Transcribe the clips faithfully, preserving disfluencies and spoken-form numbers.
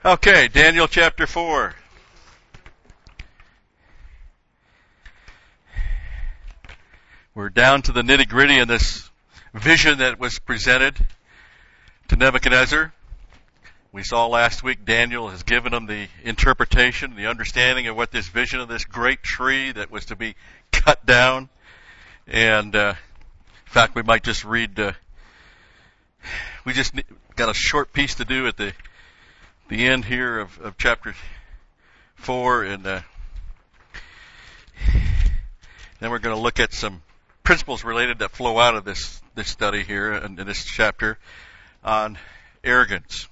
Okay, Daniel chapter four. We're down to the nitty-gritty in this vision that was presented to Nebuchadnezzar. We saw last week Daniel has given him the interpretation, the understanding of what this vision of this great tree that was to be cut down. And uh, in fact, we might just read, uh, we just got a short piece to do at the the end here of, of chapter four, and uh, then we're going to look at some principles related that flow out of this, this study here in, in this chapter on arrogance.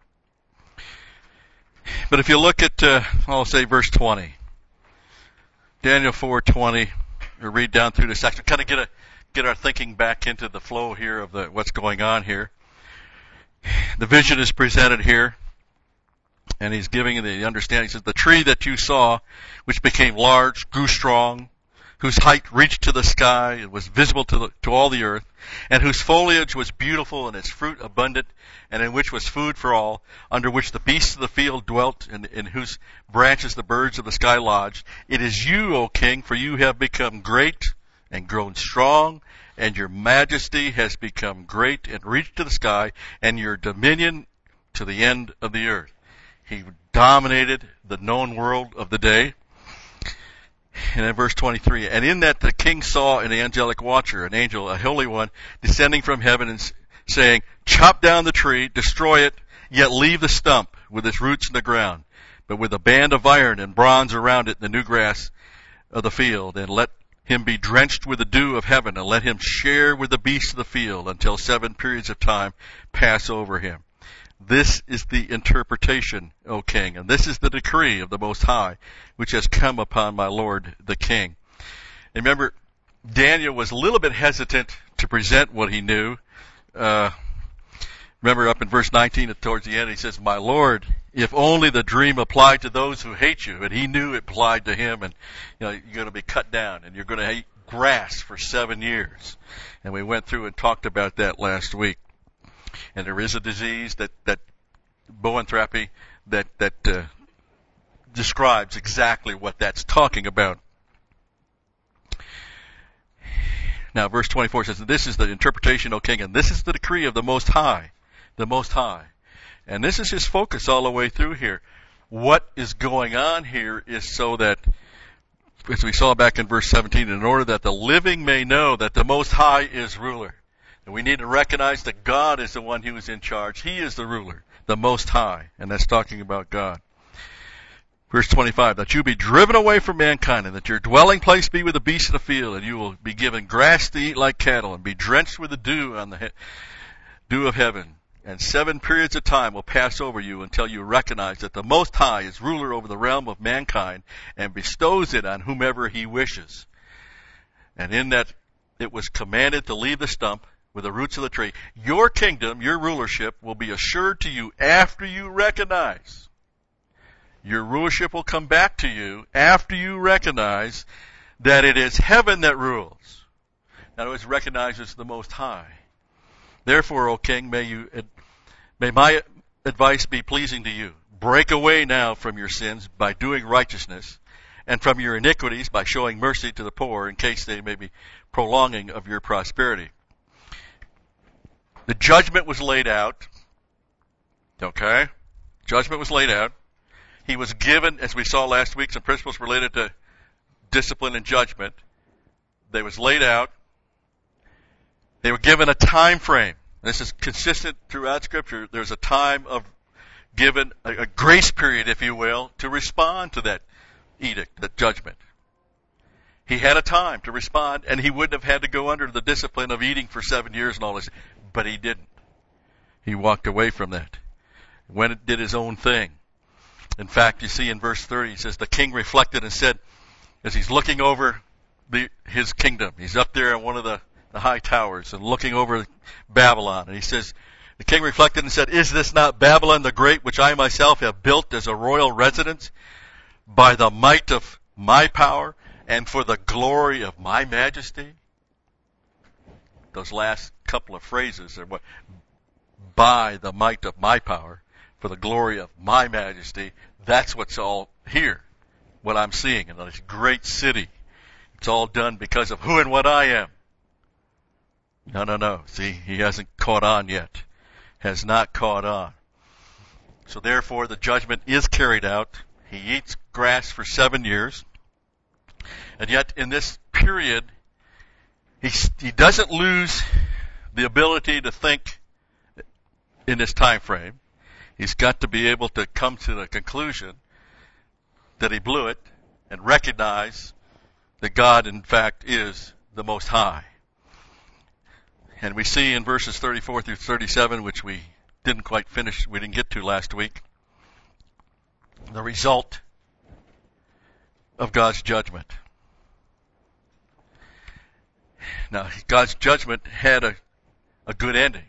But if you look at, uh, I'll say verse twenty, Daniel four twenty, or read down through the section, kind of get a get our thinking back into the flow here of the what's going on here. The vision is presented here, and he's giving the understanding. He says, the tree that you saw, which became large, grew strong, whose height reached to the sky, and was visible to, the, to all the earth, and whose foliage was beautiful, and its fruit abundant, and in which was food for all, under which the beasts of the field dwelt, and in whose branches the birds of the sky lodged. It is you, O king, for you have become great and grown strong, and your majesty has become great and reached to the sky, and your dominion to the end of the earth. He dominated the known world of the day. And in verse twenty-three, and in that the king saw an angelic watcher, an angel, a holy one, descending from heaven and saying, chop down the tree, destroy it, yet leave the stump with its roots in the ground, but with a band of iron and bronze around it in the new grass of the field, and let him be drenched with the dew of heaven, and let him share with the beasts of the field until seven periods of time pass over him. This is the interpretation, O king, and this is the decree of the Most High, which has come upon my lord the king. And remember, Daniel was a little bit hesitant to present what he knew. Uh, remember up in verse nineteen, towards the end, he says, my lord, if only the dream applied to those who hate you. And he knew it applied to him, and you know, you're going to be cut down, and you're going to eat grass for seven years. And we went through and talked about that last week. And there is a disease that, that boanthropy that, that, uh, describes exactly what that's talking about. Now, verse twenty-four says, this is the interpretation, O king, and this is the decree of the Most High, the Most High. And this is his focus all the way through here. What is going on here is so that, as we saw back in verse seventeen, in order that the living may know that the Most High is ruler. And we need to recognize that God is the one who is in charge. He is the ruler, the Most High. And that's talking about God. Verse twenty-five, that you be driven away from mankind, and that your dwelling place be with the beasts of the field, and you will be given grass to eat like cattle, and be drenched with the dew on the he- dew of heaven. And seven periods of time will pass over you until you recognize that the Most High is ruler over the realm of mankind, and bestows it on whomever he wishes. And in that it was commanded to leave the stump with the roots of the tree. Your kingdom, your rulership, will be assured to you after you recognize. Your rulership will come back to you after you recognize that it is heaven that rules. In other words, recognizes the Most High. Therefore, O king, may you, may my advice be pleasing to you. Break away now from your sins by doing righteousness, and from your iniquities by showing mercy to the poor, in case they may be prolonging of your prosperity. The judgment was laid out. Okay? Judgment was laid out. He was given, as we saw last week, some principles related to discipline and judgment. They was laid out. They were given a time frame. This is consistent throughout Scripture. There's a time of given, a, a grace period, if you will, to respond to that edict, that judgment. He had a time to respond, and he wouldn't have had to go under the discipline of eating for seven years and all this. But he didn't. He walked away from that. Went and did his own thing. In fact, you see in verse thirty, he says, the king reflected and said, as he's looking over the, his kingdom, he's up there on one of the, the high towers and looking over Babylon, and he says, the king reflected and said, is this not Babylon the Great, which I myself have built as a royal residence by the might of my power and for the glory of my majesty? Those last couple of phrases are what, by the might of my power, for the glory of my majesty. That's what's all here, what I'm seeing in this great city. It's all done because of who and what I am. No, no, no. See, he hasn't caught on yet. Has not caught on. So therefore, the judgment is carried out. He eats grass for seven years. And yet, in this period, he, he doesn't lose the ability to think in this time frame. He's got to be able to come to the conclusion that he blew it and recognize that God, in fact, is the Most High. And we see in verses thirty-four through thirty-seven, which we didn't quite finish, we didn't get to last week, the result of God's judgment. Now, God's judgment had a, a good ending.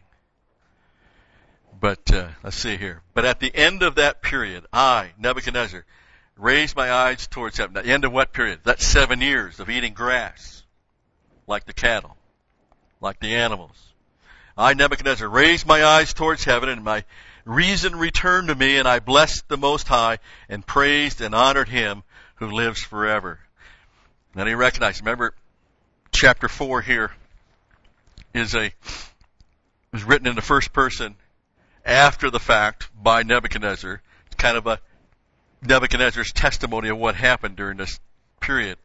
But, uh, let's see here. But at the end of that period, I, Nebuchadnezzar, raised my eyes towards heaven. At the end of what period? That's seven years of eating grass, like the cattle, like the animals. I, Nebuchadnezzar, raised my eyes towards heaven, and my reason returned to me, and I blessed the Most High, and praised and honored him who lives forever. And then he recognized, remember, chapter four here is a, is written in the first person after the fact by Nebuchadnezzar. It's kind of a Nebuchadnezzar's testimony of what happened during this period.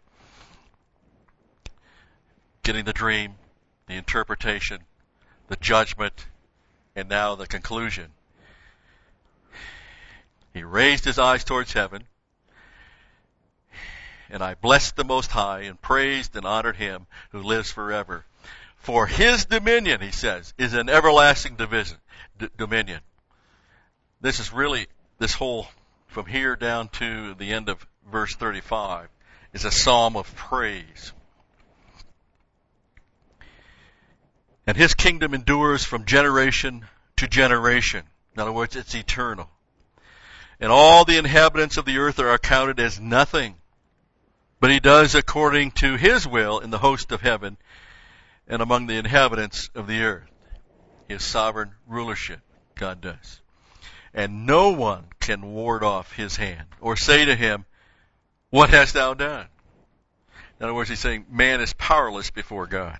Getting the dream, the interpretation, the judgment, and now the conclusion. He raised his eyes towards heaven, and I blessed the Most High and praised and honored him who lives forever. For his dominion, he says, is an everlasting division, d- dominion. This is really, this whole, from here down to the end of verse thirty-five, is a psalm of praise. And his kingdom endures from generation to generation. In other words, it's eternal. And all the inhabitants of the earth are accounted as nothing. But he does according to his will in the host of heaven and among the inhabitants of the earth. His sovereign rulership, God does. And no one can ward off his hand or say to him, what hast thou done? In other words, he's saying man is powerless before God.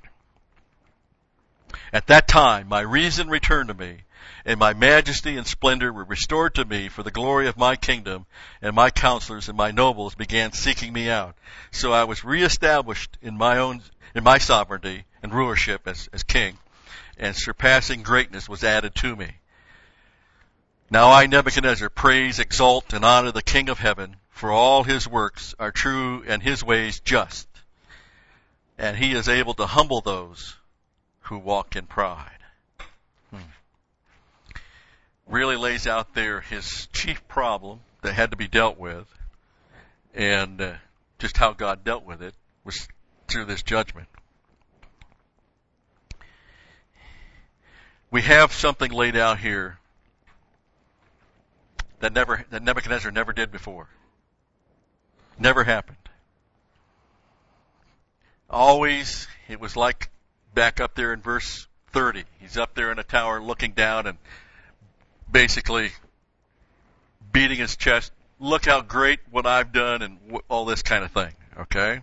At that time, my reason returned to me, and my majesty and splendor were restored to me for the glory of my kingdom, and my counselors and my nobles began seeking me out. So I was reestablished in my own, in my sovereignty and rulership as, as king, and surpassing greatness was added to me. Now I, Nebuchadnezzar, praise, exalt, and honor the King of heaven, for all his works are true and his ways just, and he is able to humble those who walk in pride. Hmm. Really lays out there his chief problem that had to be dealt with, and uh, just how God dealt with it was through this judgment. We have something laid out here that never that Nebuchadnezzar never did before. Never happened. Always, it was like back up there in verse thirty. He's up there in a tower looking down and basically beating his chest. Look how great what I've done and w- all this kind of thing. Okay?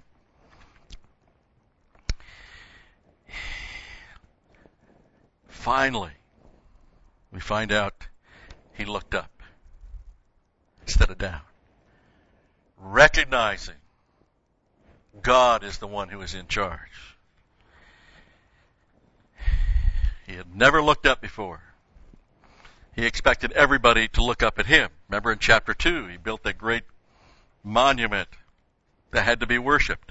Finally, we find out he looked up instead of down. Recognizing God is the one who is in charge. He had never looked up before. He expected everybody to look up at him. Remember in chapter two, he built that great monument that had to be worshipped.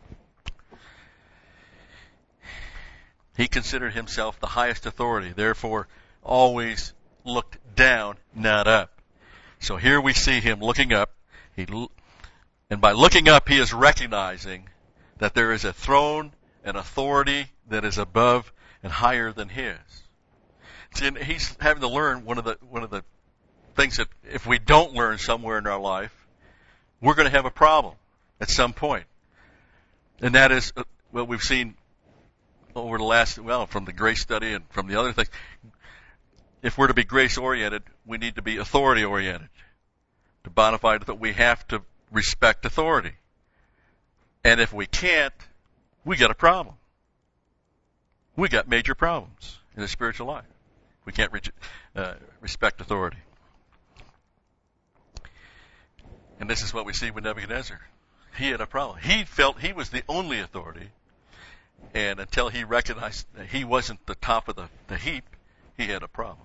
He considered himself the highest authority, therefore always looked down, not up. So here we see him looking up. He, and by looking up, he is recognizing that there is a throne and authority that is above and higher than his. See, and he's having to learn one of the one of the things that if we don't learn somewhere in our life, we're going to have a problem at some point. And that is what we've seen over the last, well, from the grace study and from the other things. if we're to be grace-oriented, we need to be authority-oriented. To bona fide that we have to respect authority. And if we can't, we got a problem. We got major problems in the spiritual life. We can't re- uh, respect authority. And this is what we see with Nebuchadnezzar. He had a problem. He felt he was the only authority. And until he recognized that he wasn't the top of the, the heap, he had a problem.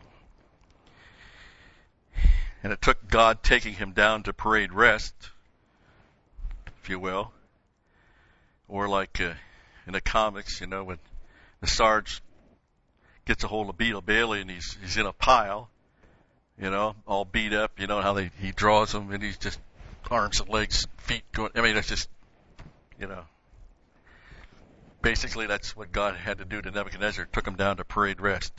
And it took God taking him down to parade rest, if you will. Or like uh, in the comics, you know, when the Sarge gets a hold of Beetle Bailey and he's he's in a pile, you know, all beat up, you know, how they he draws him and he's just arms and legs, feet going, I mean, it's just, you know. Basically, that's what God had to do to Nebuchadnezzar. Took him down to parade rest.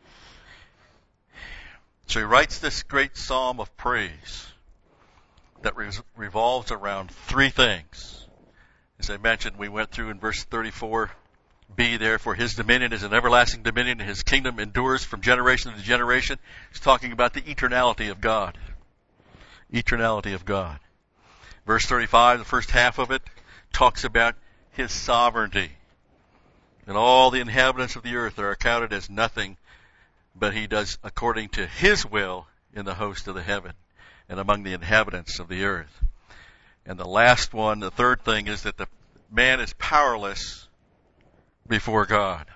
So he writes this great psalm of praise that re- revolves around three things. As I mentioned, we went through in verse thirty-four, B there, for his dominion is an everlasting dominion, and his kingdom endures from generation to generation. He's talking about the eternality of God. Eternality of God. Verse thirty-five, the first half of it, talks about his sovereignty. And all the inhabitants of the earth are accounted as nothing, but he does according to his will in the host of the heaven and among the inhabitants of the earth. And the last one, the third thing, is that the man is powerless before God.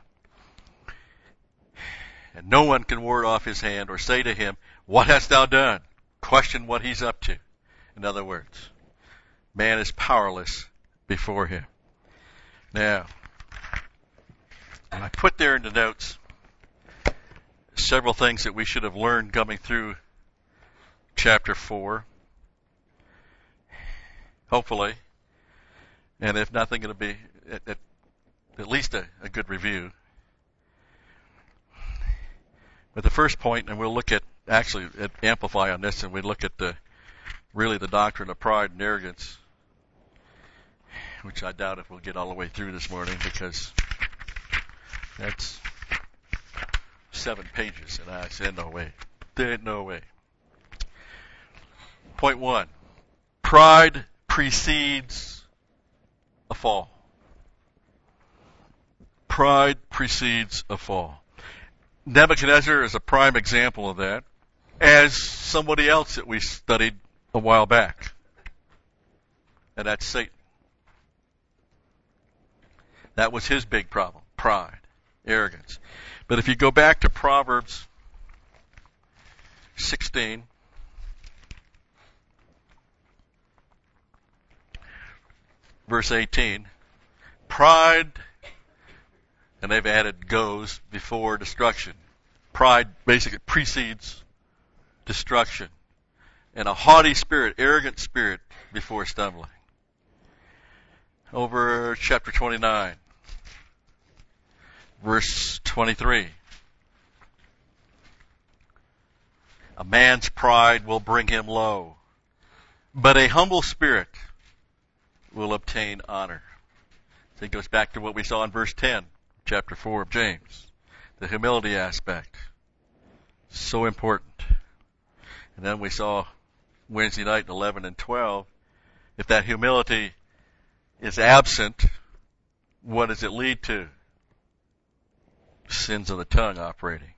And no one can ward off his hand or say to him, what hast thou done? Question what he's up to. In other words, man is powerless before him. Now, I put there in the notes several things that we should have learned coming through chapter four. Hopefully. And if nothing, it'll be at, at, at least a, a good review. But the first point, and we'll look at, actually at amplify on this, and we look at the, really the doctrine of pride and arrogance, which I doubt if we'll get all the way through this morning, because that's seven pages, and I said, no way. There ain't no way. Point one. Pride precedes a fall. Pride precedes a fall. Nebuchadnezzar is a prime example of that, as somebody else that we studied a while back. And that's Satan. That was his big problem. Pride. Arrogance. But if you go back to Proverbs sixteen, verse eighteen, pride, and they've added goes before destruction. Pride basically precedes destruction. And a haughty spirit, arrogant spirit before stumbling. Over chapter twenty-nine. Verse twenty-three. A man's pride will bring him low, but a humble spirit will obtain honor. So it goes back to what we saw in verse ten, chapter four of James. The humility aspect. So important. And then we saw Wednesday night in eleven and twelve, if that humility is absent, what does it lead to? Sins of the tongue operating.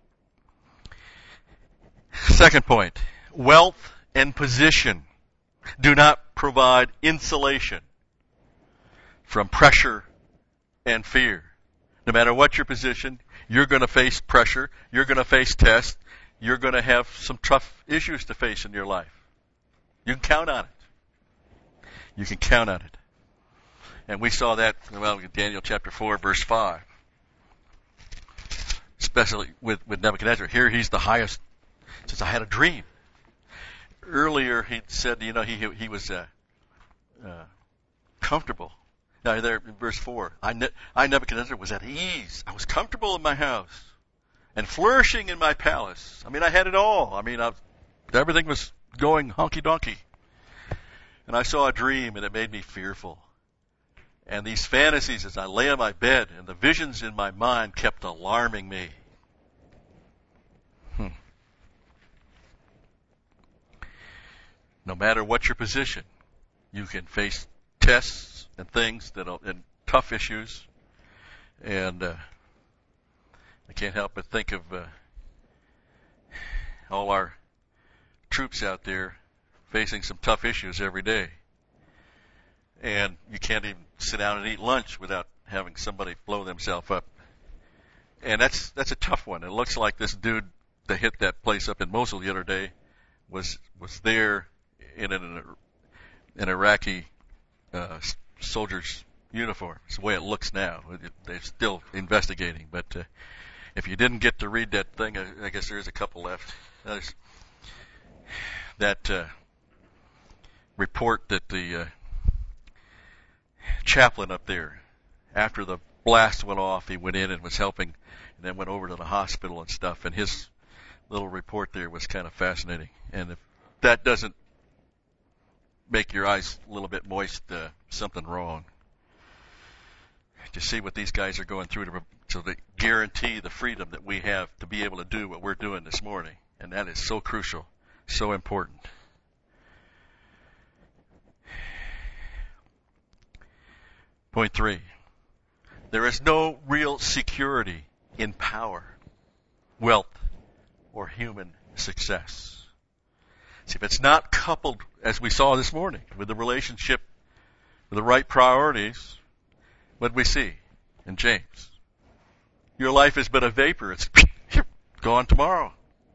Second point, wealth and position do not provide insulation from pressure and fear. No matter what your position, you're going to face pressure, you're going to face tests, you're going to have some tough issues to face in your life. You can count on it. You can count on it. And we saw that, well, in Daniel chapter four, verse five. Especially with, with Nebuchadnezzar. Here he's the highest. He says, I had a dream. Earlier he said, you know, he he was uh, uh, comfortable. Now there in verse four, I, ne- I Nebuchadnezzar was at ease. I was comfortable in my house and flourishing in my palace. I mean, I had it all. I mean, I, everything was going honky-donkey. And I saw a dream and it made me fearful. And these fantasies as I lay on my bed and the visions in my mind kept alarming me. matter what your position, you can face tests and things that are, and tough issues. And uh, I can't help but think of uh, all our troops out there facing some tough issues every day. And you can't even sit down and eat lunch without having somebody blow themselves up. And that's that's a tough one. It looks like this dude that hit that place up in Mosul the other day was was there in an, an Iraqi uh, soldier's uniform. It's the way it looks now. They're still investigating. But uh, if you didn't get to read that thing, I, I guess there's a couple left. There's that uh, report that the uh, chaplain up there, after the blast went off, he went in and was helping, and then went over to the hospital and stuff. And his little report there was kind of fascinating. And if that doesn't make your eyes a little bit moist, uh, something wrong. To see what these guys are going through to, to the guarantee the freedom that we have to be able to do what we're doing this morning. And that is so crucial, so important. Point three. There is no real security in power, wealth, or human success. See, if it's not coupled, as we saw this morning, with the relationship, with the right priorities, what did we see in James? Your life is but a vapor. It's gone tomorrow.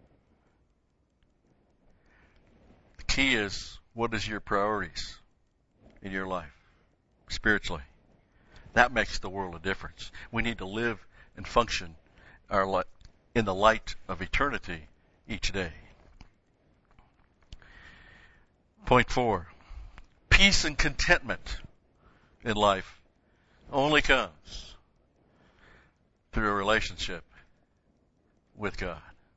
The key is, what is your priorities in your life, spiritually? That makes the world a difference. We need to live and function our li- in the light of eternity each day. Point four. Peace and contentment in life only comes through a relationship with God.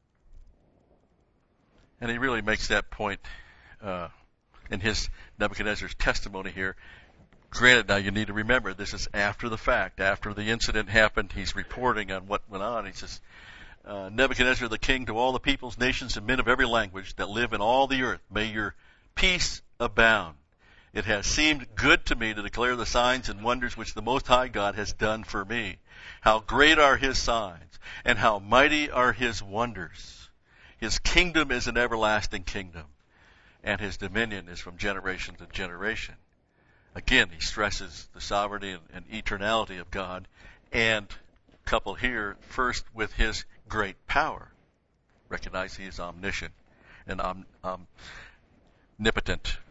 And he really makes that point uh, in his Nebuchadnezzar's testimony here. Granted, now you need to remember, this is after the fact. After the incident happened, he's reporting on what went on. He says, uh, Nebuchadnezzar the king, to all the peoples, nations, and men of every language that live in all the earth, may your peace abound. It has seemed good to me to declare the signs and wonders which the Most High God has done for me. How great are his signs, and how mighty are his wonders. His kingdom is an everlasting kingdom, and his dominion is from generation to generation. Again, he stresses the sovereignty and, and eternality of God, and coupled here first with his great power. Recognize he is omniscient and om, omnipotent.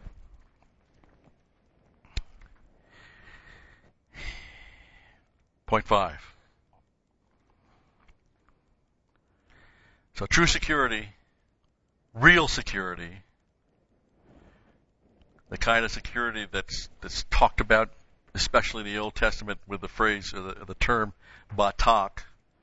Point five. So true security, real security, the kind of security that's that's talked about, especially in the Old Testament, with the phrase or the, the term batak,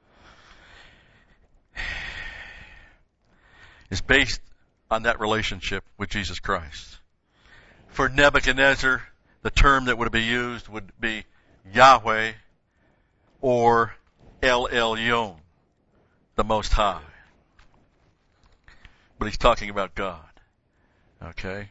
is based on that relationship with Jesus Christ. For Nebuchadnezzar, the term that would be used would be Yahweh or El Elyon, the Most High. But he's talking about God. Okay?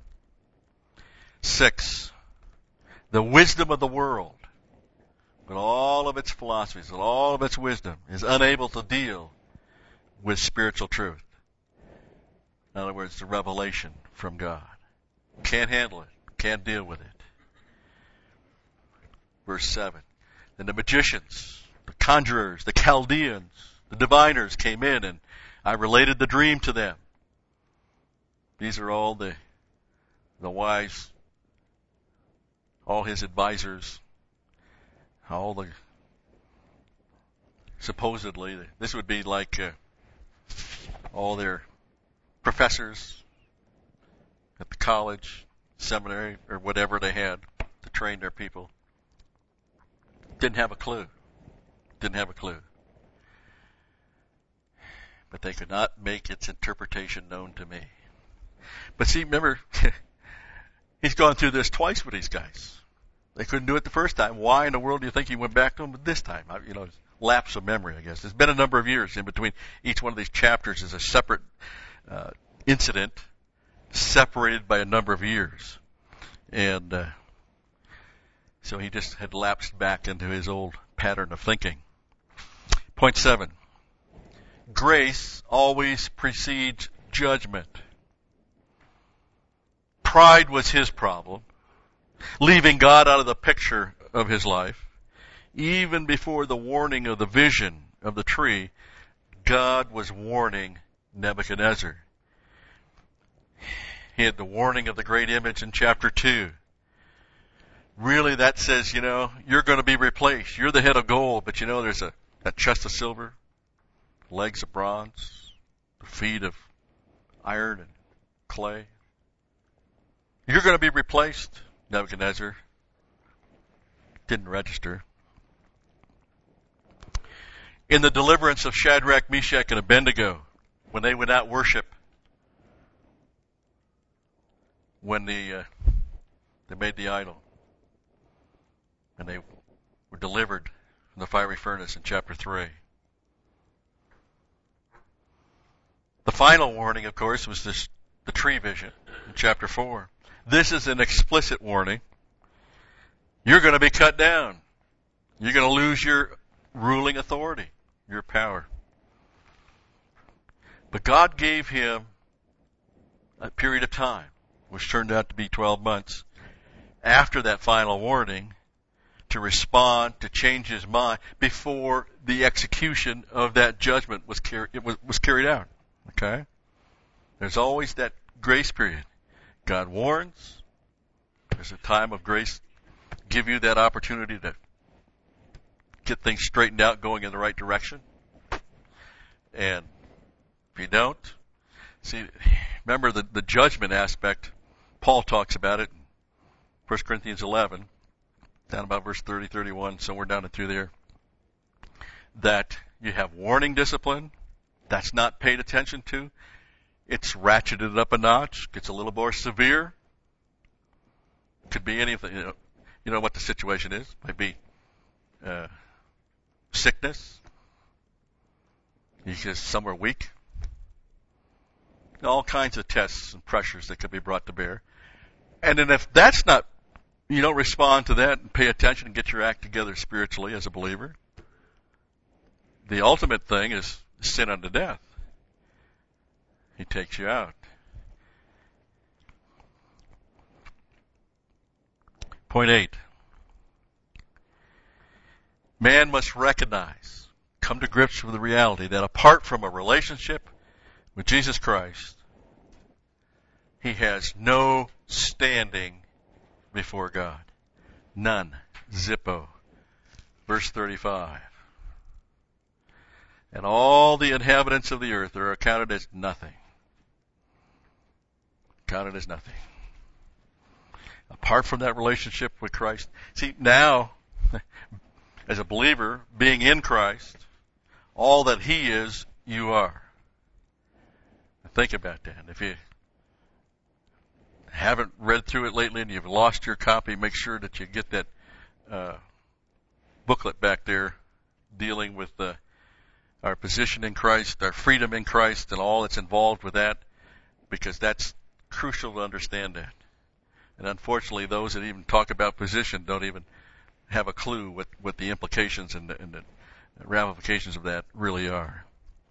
Six, the wisdom of the world, with all of its philosophies, with all of its wisdom, is unable to deal with spiritual truth. In other words, the revelation from God. Can't handle it. Can't deal with it. Verse seven. Then the magicians, the conjurers, the Chaldeans, the diviners came in, and I related the dream to them. These are all the the wise, all his advisors, all the supposedly, this would be like uh, all their professors at the college, seminary, or whatever they had to train their people. Didn't have a clue. Didn't have a clue. But they could not make its interpretation known to me. But see, remember, he's gone through this twice with these guys. They couldn't do it the first time. Why in the world do you think he went back to them this time? You know, lapse of memory, I guess. It's been a number of years in between. Each one of these chapters is a separate uh, incident separated by a number of years. And uh, so he just had lapsed back into his old pattern of thinking. Point seven. Grace always precedes judgment. Pride was his problem, leaving God out of the picture of his life. Even before the warning of the vision of the tree, God was warning Nebuchadnezzar. He had the warning of the great image in chapter two. Really, that says, you know, you're going to be replaced. You're the head of gold, but you know, there's a, a chest of silver, legs of bronze, the feet of iron and clay. You're going to be replaced, Nebuchadnezzar. Didn't register. In the deliverance of Shadrach, Meshach, and Abednego, when they would not worship, when the uh, they made the idol, and they were delivered from the fiery furnace in chapter three. The final warning, of course, was this, the tree vision in chapter four. This is an explicit warning. You're going to be cut down. You're going to lose your ruling authority, your power. But God gave him a period of time, which turned out to be twelve months, after that final warning, to respond, to change his mind, before the execution of that judgment was, car- it was, was carried out. Okay? There's always that grace period. God warns. There's a time of grace. Give you that opportunity to get things straightened out, going in the right direction. And if you don't, see, remember the, the judgment aspect, Paul talks about it in First Corinthians eleven, down about verse thirty, thirty-one, somewhere down and through there, that you have warning discipline, that's not paid attention to. It's ratcheted up a notch, gets a little more severe. Could be anything, you know, you know what the situation is. Might be uh, sickness. You just somewhere weak. All kinds of tests and pressures that could be brought to bear. And then if that's not, you don't respond to that and pay attention and get your act together spiritually as a believer, the ultimate thing is sin unto death. He takes you out. Point eight. Man must recognize, come to grips with the reality that apart from a relationship with Jesus Christ, he has no standing before God. None. Zippo. Verse thirty-five. And all the inhabitants of the earth are accounted as nothing. Counted as nothing. Apart from that relationship with Christ. See, now, as a believer, being in Christ, all that he is, you are. Think about that. If you haven't read through it lately and you've lost your copy, make sure that you get that uh, booklet back there dealing with uh, our position in Christ, our freedom in Christ, and all that's involved with that, because that's crucial to understand that. And unfortunately, those that even talk about position don't even have a clue what, what the implications and the, and the ramifications of that really are.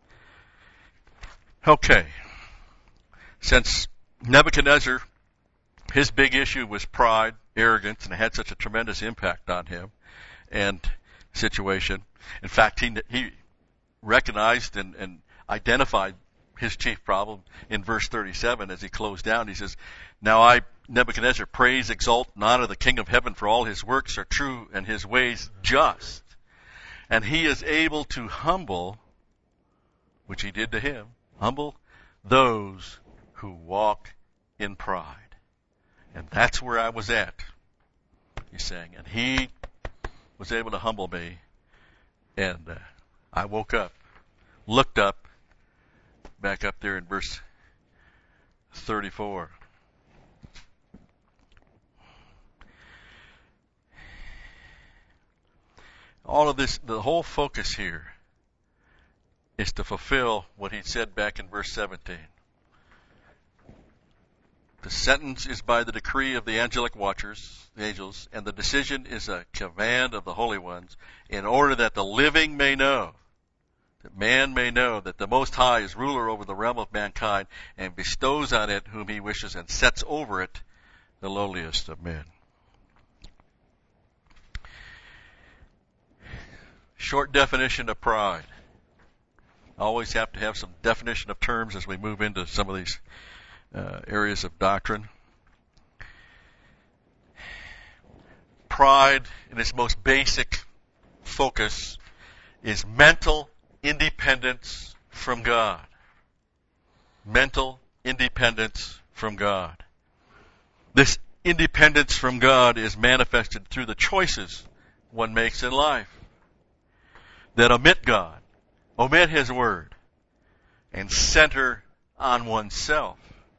Okay. Since Nebuchadnezzar, his big issue was pride, arrogance, and it had such a tremendous impact on him and situation. In fact, he, he recognized and, and identified his chief problem in verse thirty-seven as he closed down. He says, "Now I, Nebuchadnezzar, praise, exalt, and honor the King of heaven, for all his works are true and his ways just. And he is able to humble," which he did to him, humble those who walk in pride. And that's where I was at, he's saying. And he was able to humble me. And uh, I woke up, looked up, back up there in verse thirty-four. All of this, the whole focus here is to fulfill what he said back in verse seventeen. The sentence is by the decree of the angelic watchers, the angels, and the decision is a command of the holy ones, in order that the living may know, that man may know that the Most High is ruler over the realm of mankind and bestows on it whom he wishes and sets over it the lowliest of men. Short definition of pride. Always have to have some definition of terms as we move into some of these uh, areas of doctrine. Pride, in its most basic focus, is mental independence from God. Mental independence from God. This independence from God is manifested through the choices one makes in life that omit God, omit His Word, and center on oneself.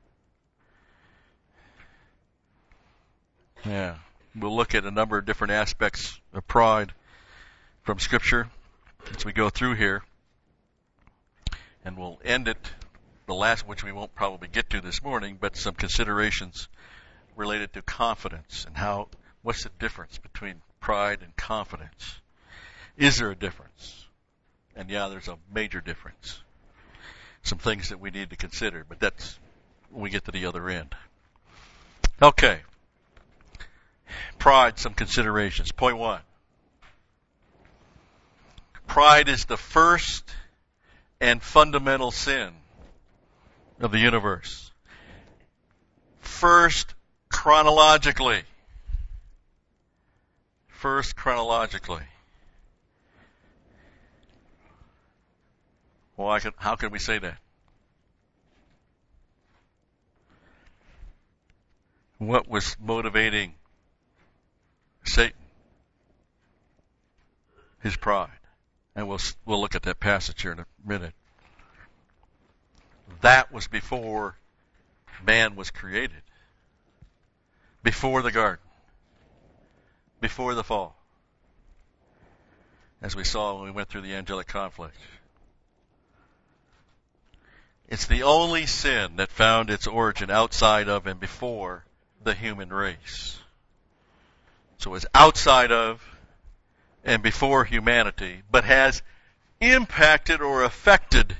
Yeah, we'll look at a number of different aspects of pride from Scripture as we go through here. And we'll end it, the last, which we won't probably get to this morning, but some considerations related to confidence and how, what's the difference between pride and confidence? Is there a difference? And yeah, there's a major difference. Some things that we need to consider, but that's when we get to the other end. Okay. Pride, some considerations. Point one. Pride is the first and fundamental sin of the universe. First chronologically. First chronologically. Well, I can, how can we say that? What was motivating Satan? His pride. And we'll we'll look at that passage here in a minute. That was before man was created. Before the garden. Before the fall. As we saw when we went through the angelic conflict. It's the only sin that found its origin outside of and before the human race. So it's outside of and before humanity, but has impacted or affected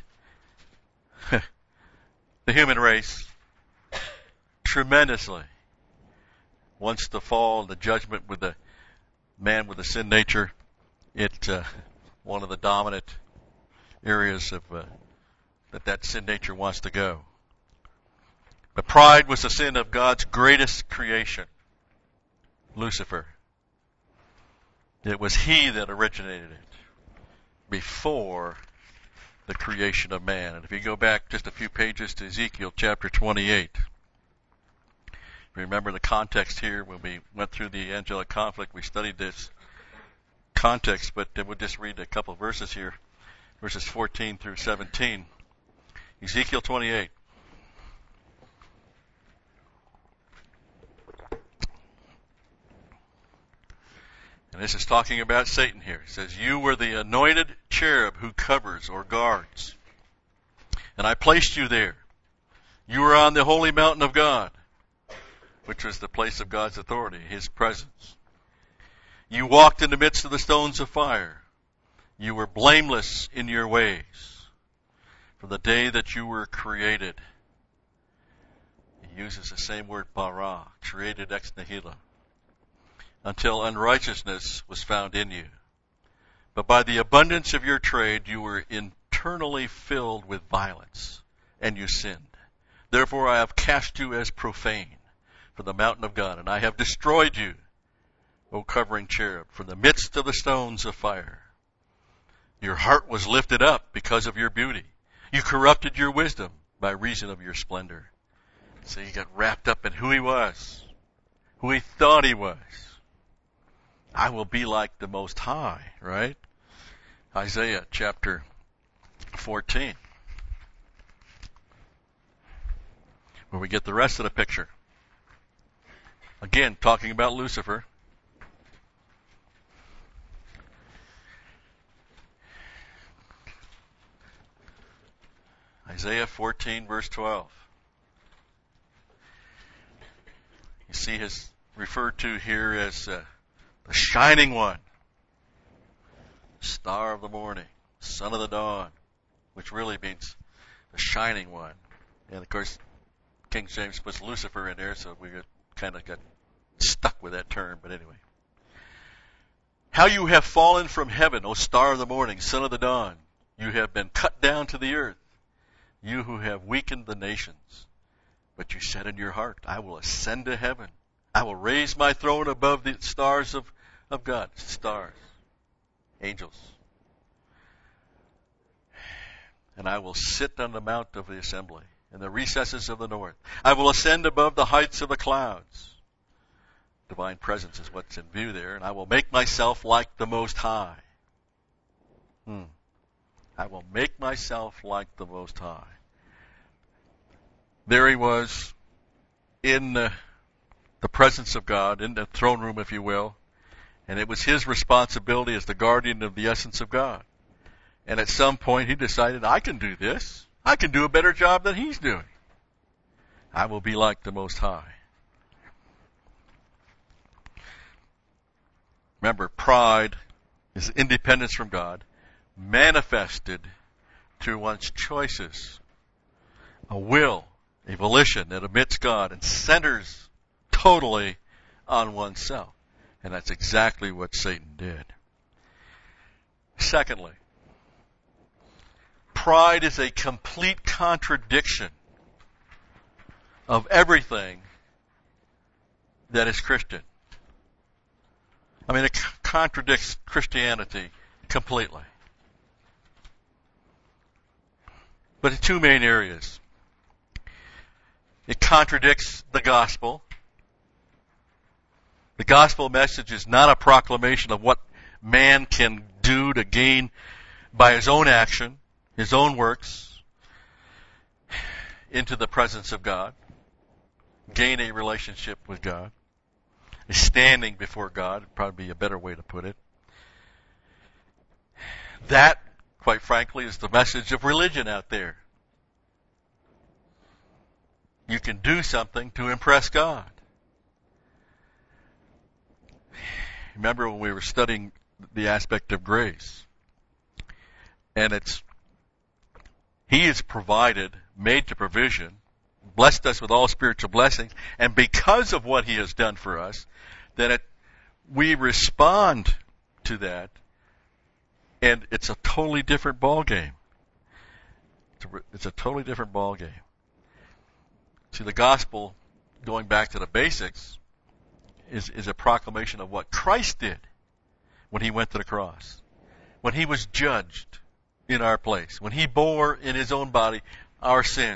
the human race tremendously. Once the fall, the judgment with the man with the sin nature, it uh, one of the dominant areas of uh, that that sin nature wants to go. But pride was the sin of God's greatest creation, Lucifer. It was he that originated it before the creation of man. And if you go back just a few pages to Ezekiel chapter twenty-eight, remember the context here when we went through the angelic conflict, we studied this context, but we'll just read a couple of verses here, verses fourteen through seventeen. Ezekiel twenty-eight. And this is talking about Satan here. It says, "You were the anointed cherub who covers or guards. And I placed you there. You were on the holy mountain of God," which was the place of God's authority, His presence. "You walked in the midst of the stones of fire. You were blameless in your ways. From the day that you were created." He uses the same word, bara, created ex nihilo. "Until unrighteousness was found in you. But by the abundance of your trade, you were internally filled with violence, and you sinned. Therefore I have cast you as profane from the mountain of God, and I have destroyed you, O covering cherub, from the midst of the stones of fire. Your heart was lifted up because of your beauty. You corrupted your wisdom by reason of your splendor." So he got wrapped up in who he was, who he thought he was. I will be like the Most High, right? Isaiah chapter fourteen. Where we get the rest of the picture. Again, talking about Lucifer. Isaiah fourteen verse twelve. You see his referred to here as uh, the shining one, star of the morning, son of the dawn, which really means the shining one. And of course, King James puts Lucifer in there, so we kind of got stuck with that term, but anyway. How you have fallen from heaven, O star of the morning, son of the dawn. You have been cut down to the earth, you who have weakened the nations. But you said in your heart, I will ascend to heaven. I will raise my throne above the stars of, of God. Stars. Angels. And I will sit on the mount of the assembly, in the recesses of the north. I will ascend above the heights of the clouds. Divine presence is what's in view there. And I will make myself like the Most High. Hmm. I will make myself like the Most High. There he was in the, the presence of God, in the throne room, if you will. And it was his responsibility as the guardian of the essence of God. And at some point he decided, I can do this. I can do a better job than he's doing. I will be like the Most High. Remember, pride is independence from God, manifested through one's choices, a will, a volition that omits God and centers totally on oneself. And that's exactly what Satan did. Secondly, pride is a complete contradiction of everything that is Christian. I mean, it c- contradicts Christianity completely. But in two main areas. It contradicts the gospel. The gospel message is not a proclamation of what man can do to gain by his own action, his own works, into the presence of God, gain a relationship with God, a standing before God, would probably be a better way to put it. That, quite frankly, is the message of religion out there. You can do something to impress God. Remember when we were studying the aspect of grace? And it's, He has provided, made to provision, blessed us with all spiritual blessings, and because of what He has done for us, then it, we respond to that, and it's a totally different ball game. It's a, it's a totally different ball game. See, the gospel, going back to the basics, is, is a proclamation of what Christ did when He went to the cross, when He was judged in our place, when He bore in His own body our sins.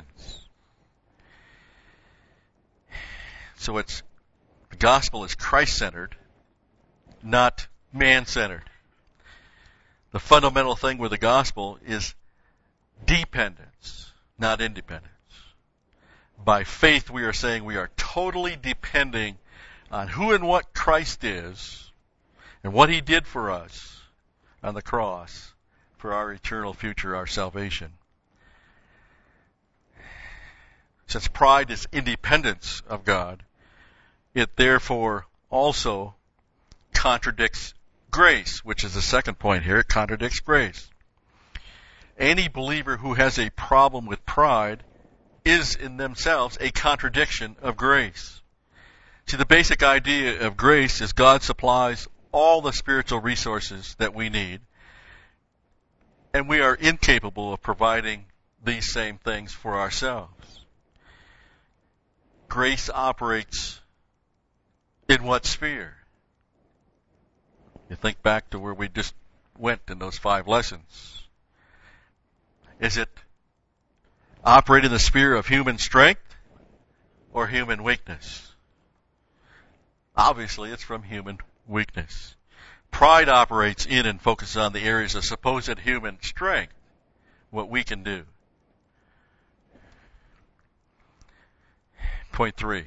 So it's, the gospel is Christ-centered, not man-centered. The fundamental thing with the gospel is dependence, not independence. By faith, we are saying we are totally depending on who and what Christ is and what He did for us on the cross for our eternal future, our salvation. Since pride is independence of God, it therefore also contradicts grace, which is the second point here. It contradicts grace. Any believer who has a problem with pride is in themselves a contradiction of grace. See, the basic idea of grace is God supplies all the spiritual resources that we need, and we are incapable of providing these same things for ourselves. Grace operates in what sphere? You think back to where we just went in those five lessons. Is it operate in the sphere of human strength or human weakness? Obviously, it's from human weakness. Pride operates in and focuses on the areas of supposed human strength, what we can do. Point three.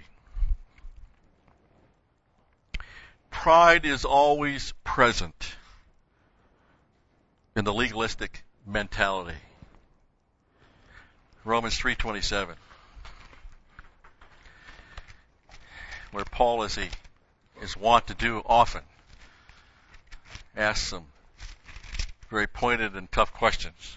Pride is always present in the legalistic mentality. Romans three twenty-seven. where Paul, as he is wont to do often, asks some very pointed and tough questions.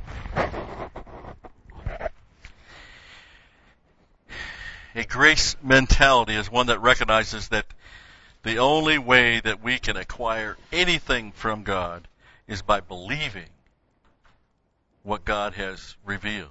A grace mentality is one that recognizes that the only way that we can acquire anything from God is by believing what God has revealed.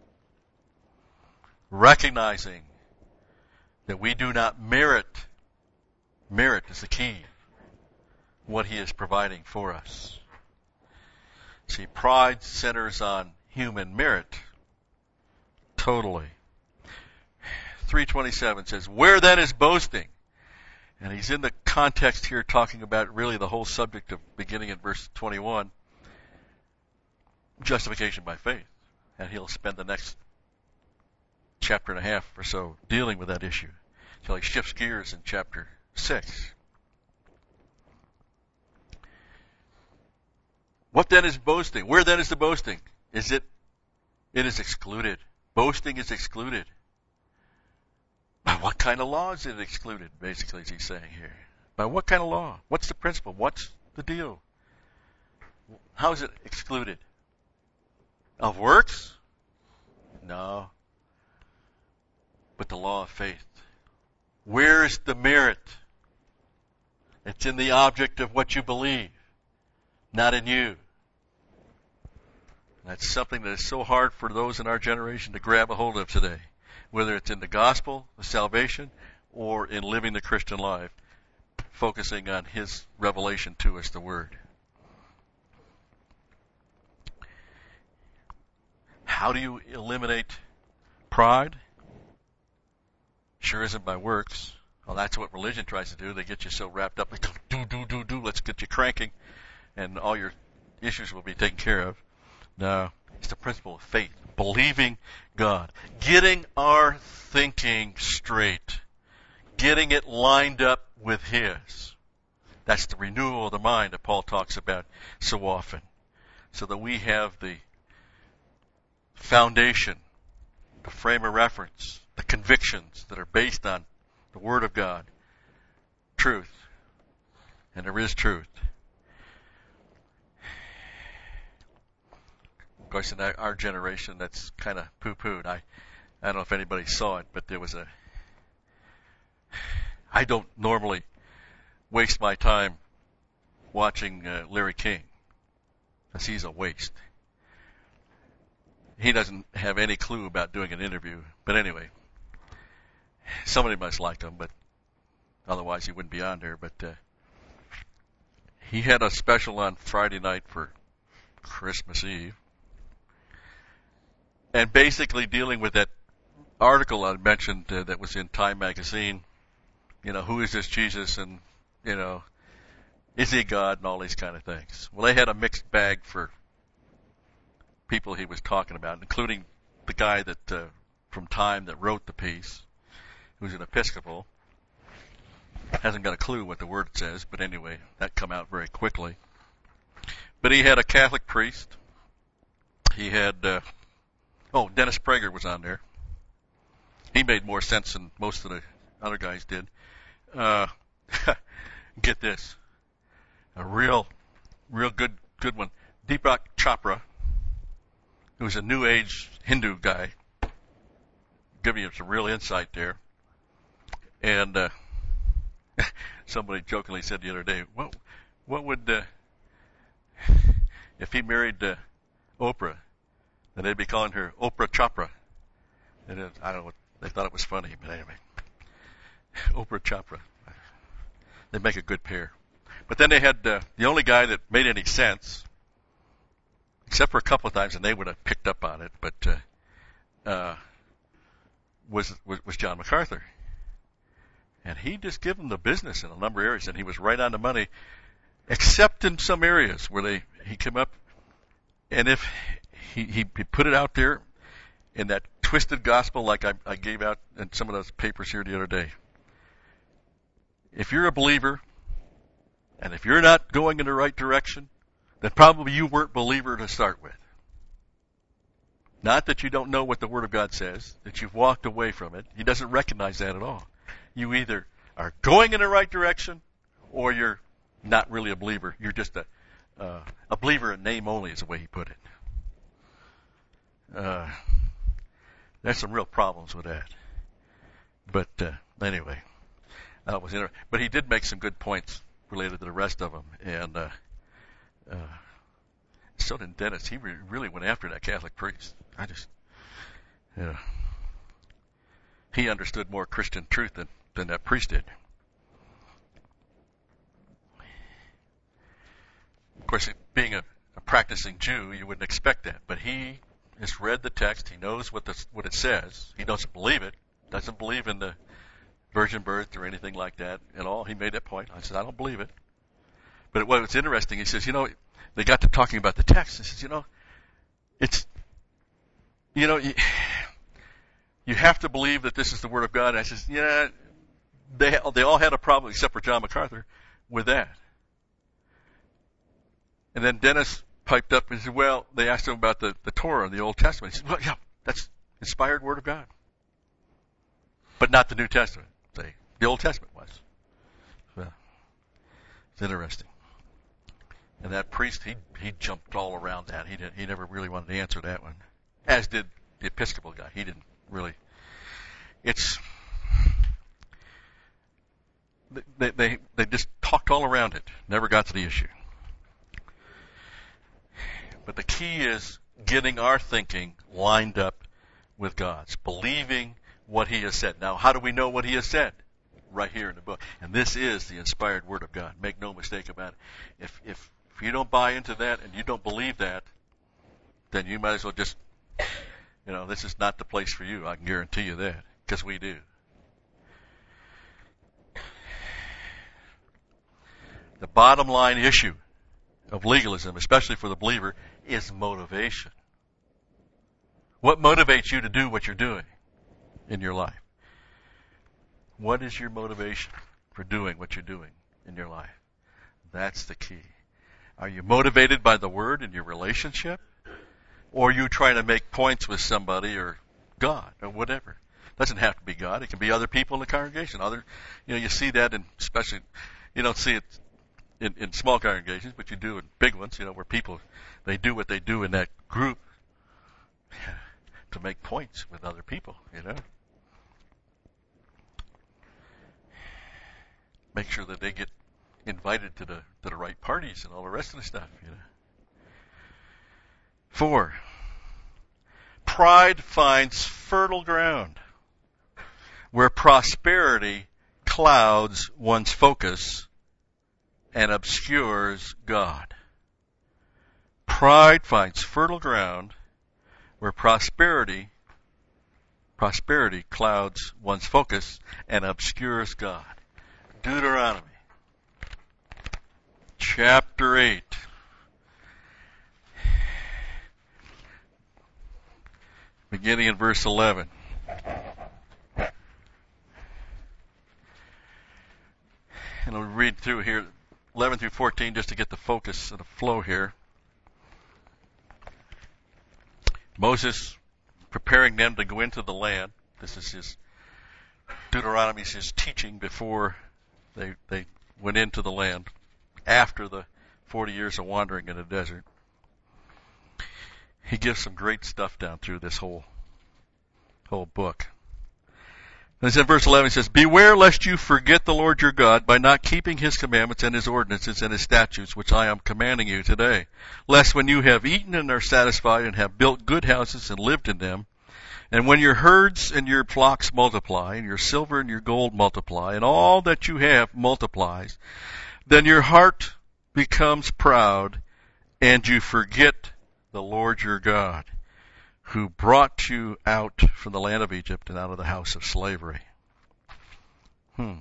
Recognizing that we do not merit, merit is the key, what He is providing for us. See, pride centers on human merit. Totally. three twenty-seven says, where then is boasting? And he's in the context here talking about really the whole subject of beginning in verse twenty-one, justification by faith. And he'll spend the next chapter and a half or so dealing with that issue until he shifts gears in chapter six. What then is boasting? Where then is the boasting? Is it, it is excluded. Boasting is excluded. By what kind of law is it excluded, basically, as he's saying here? By what kind of law? What's the principle? What's the deal? How is it excluded? Of works? No. But the law of faith. Where is the merit? It's in the object of what you believe, not in you. That's something that is so hard for those in our generation to grab a hold of today, whether it's in the gospel, the salvation, or in living the Christian life, focusing on His revelation to us, the Word. How do you eliminate pride? Sure isn't by works. Well, that's what religion tries to do. They get you so wrapped up, like, do, do, do, do, let's get you cranking, and all your issues will be taken care of. No, it's the principle of faith. Believing God. Getting our thinking straight. Getting it lined up with His. That's the renewal of the mind that Paul talks about so often. So that we have the foundation, the frame of reference, the convictions that are based on the Word of God. Truth. And there is truth. Of course, in our generation, that's kind of poo-pooed. I, I don't know if anybody saw it, but there was a... I don't normally waste my time watching uh, Larry King, because he's a waste. He doesn't have any clue about doing an interview. But anyway, somebody must like him, but otherwise he wouldn't be on there. But uh, he had a special on Friday night for Christmas Eve. And basically dealing with that article I mentioned uh, that was in Time magazine, you know, who is this Jesus, and, you know, is he God, and all these kind of things. Well, they had a mixed bag for people he was talking about, including the guy that uh, from Time that wrote the piece, who's an Episcopal. Hasn't got a clue what the word says, but anyway, that come out very quickly. But he had a Catholic priest. He had... Uh, Oh, Dennis Prager was on there. He made more sense than most of the other guys did. Uh, get this. A real, real good, good one. Deepak Chopra, who's a New Age Hindu guy. Give you some real insight there. And, uh, somebody jokingly said the other day, what, what would, uh, if he married, uh, Oprah, and they'd be calling her Oprah Chopra. And it, I don't know what, they thought it was funny, but anyway. Oprah Chopra. They make a good pair. But then they had uh, the only guy that made any sense, except for a couple of times, and they would have picked up on it, but uh, uh, was, was was John MacArthur. And he just gave them the business in a number of areas, and he was right on the money, except in some areas where they he came up, and if He, he he put it out there in that twisted gospel like I, I gave out in some of those papers here the other day. If you're a believer, and if you're not going in the right direction, then probably you weren't a believer to start with. Not that you don't know what the Word of God says, that you've walked away from it. He doesn't recognize that at all. You either are going in the right direction, or you're not really a believer. You're just a uh, a believer in name only, is the way he put it. Uh, there's some real problems with that. But uh, anyway, that was interesting. But he did make some good points related to the rest of them, and uh, uh, so did Dennis. He re- really went after that Catholic priest. I just, yeah, he understood more Christian truth than than that priest did. Of course, being a, a practicing Jew, you wouldn't expect that. But he has read the text. He knows what the, what it says. He doesn't believe it. Doesn't believe in the virgin birth or anything like that at all. He made that point. I said, I don't believe it. But what was interesting, he says, you know, they got to talking about the text. He says, you know, it's, you know, you, you have to believe that this is the Word of God. And I says, yeah, they they all had a problem except for John MacArthur with that. And then Dennis piped up and said, well, they asked him about the, the Torah and the Old Testament. He said, well, yeah, that's inspired Word of God. But not the New Testament. See, the Old Testament was. Well, it's interesting. And that priest, he he jumped all around that. He didn't, he never really wanted to answer that one. As did the Episcopal guy. He didn't really. It's they they they just talked all around it. Never got to the issue. But the key is getting our thinking lined up with God's, believing what He has said. Now, how do we know what He has said? Right here in the book. And this is the inspired Word of God. Make no mistake about it. If if, if you don't buy into that and you don't believe that, then you might as well just, you know, this is not the place for you. I can guarantee you that, because we do. The bottom line issue of legalism, especially for the believer, is motivation. What motivates you to do what you're doing in your life? What is your motivation for doing what you're doing in your life? That's the key. Are you motivated by the Word in your relationship? Or are you trying to make points with somebody or God or whatever? It doesn't have to be God. It can be other people in the congregation. Other, you know, you see that in, especially, you don't see it in, in small congregations, but you do in big ones, you know, where people, they do what they do in that group to make points with other people, you know. Make sure that they get invited to the to the right parties and all the rest of the stuff, you know. Four, pride finds fertile ground where prosperity clouds one's focus and obscures God. Pride finds fertile ground where prosperity prosperity clouds one's focus and obscures God. Deuteronomy chapter eight. Beginning in verse eleven. And we'll read through here, eleven through fourteen, just to get the focus of the flow here. Moses preparing them to go into the land. This is his, Deuteronomy is his teaching before they they went into the land, after the forty years of wandering in the desert. He gives some great stuff down through this whole whole book. And it's in verse eleven, he says, beware lest you forget the Lord your God by not keeping His commandments and His ordinances and His statutes, which I am commanding you today. Lest when you have eaten and are satisfied and have built good houses and lived in them, and when your herds and your flocks multiply, and your silver and your gold multiply, and all that you have multiplies, then your heart becomes proud, and you forget the Lord your God, who brought you out from the land of Egypt and out of the house of slavery. Hmm.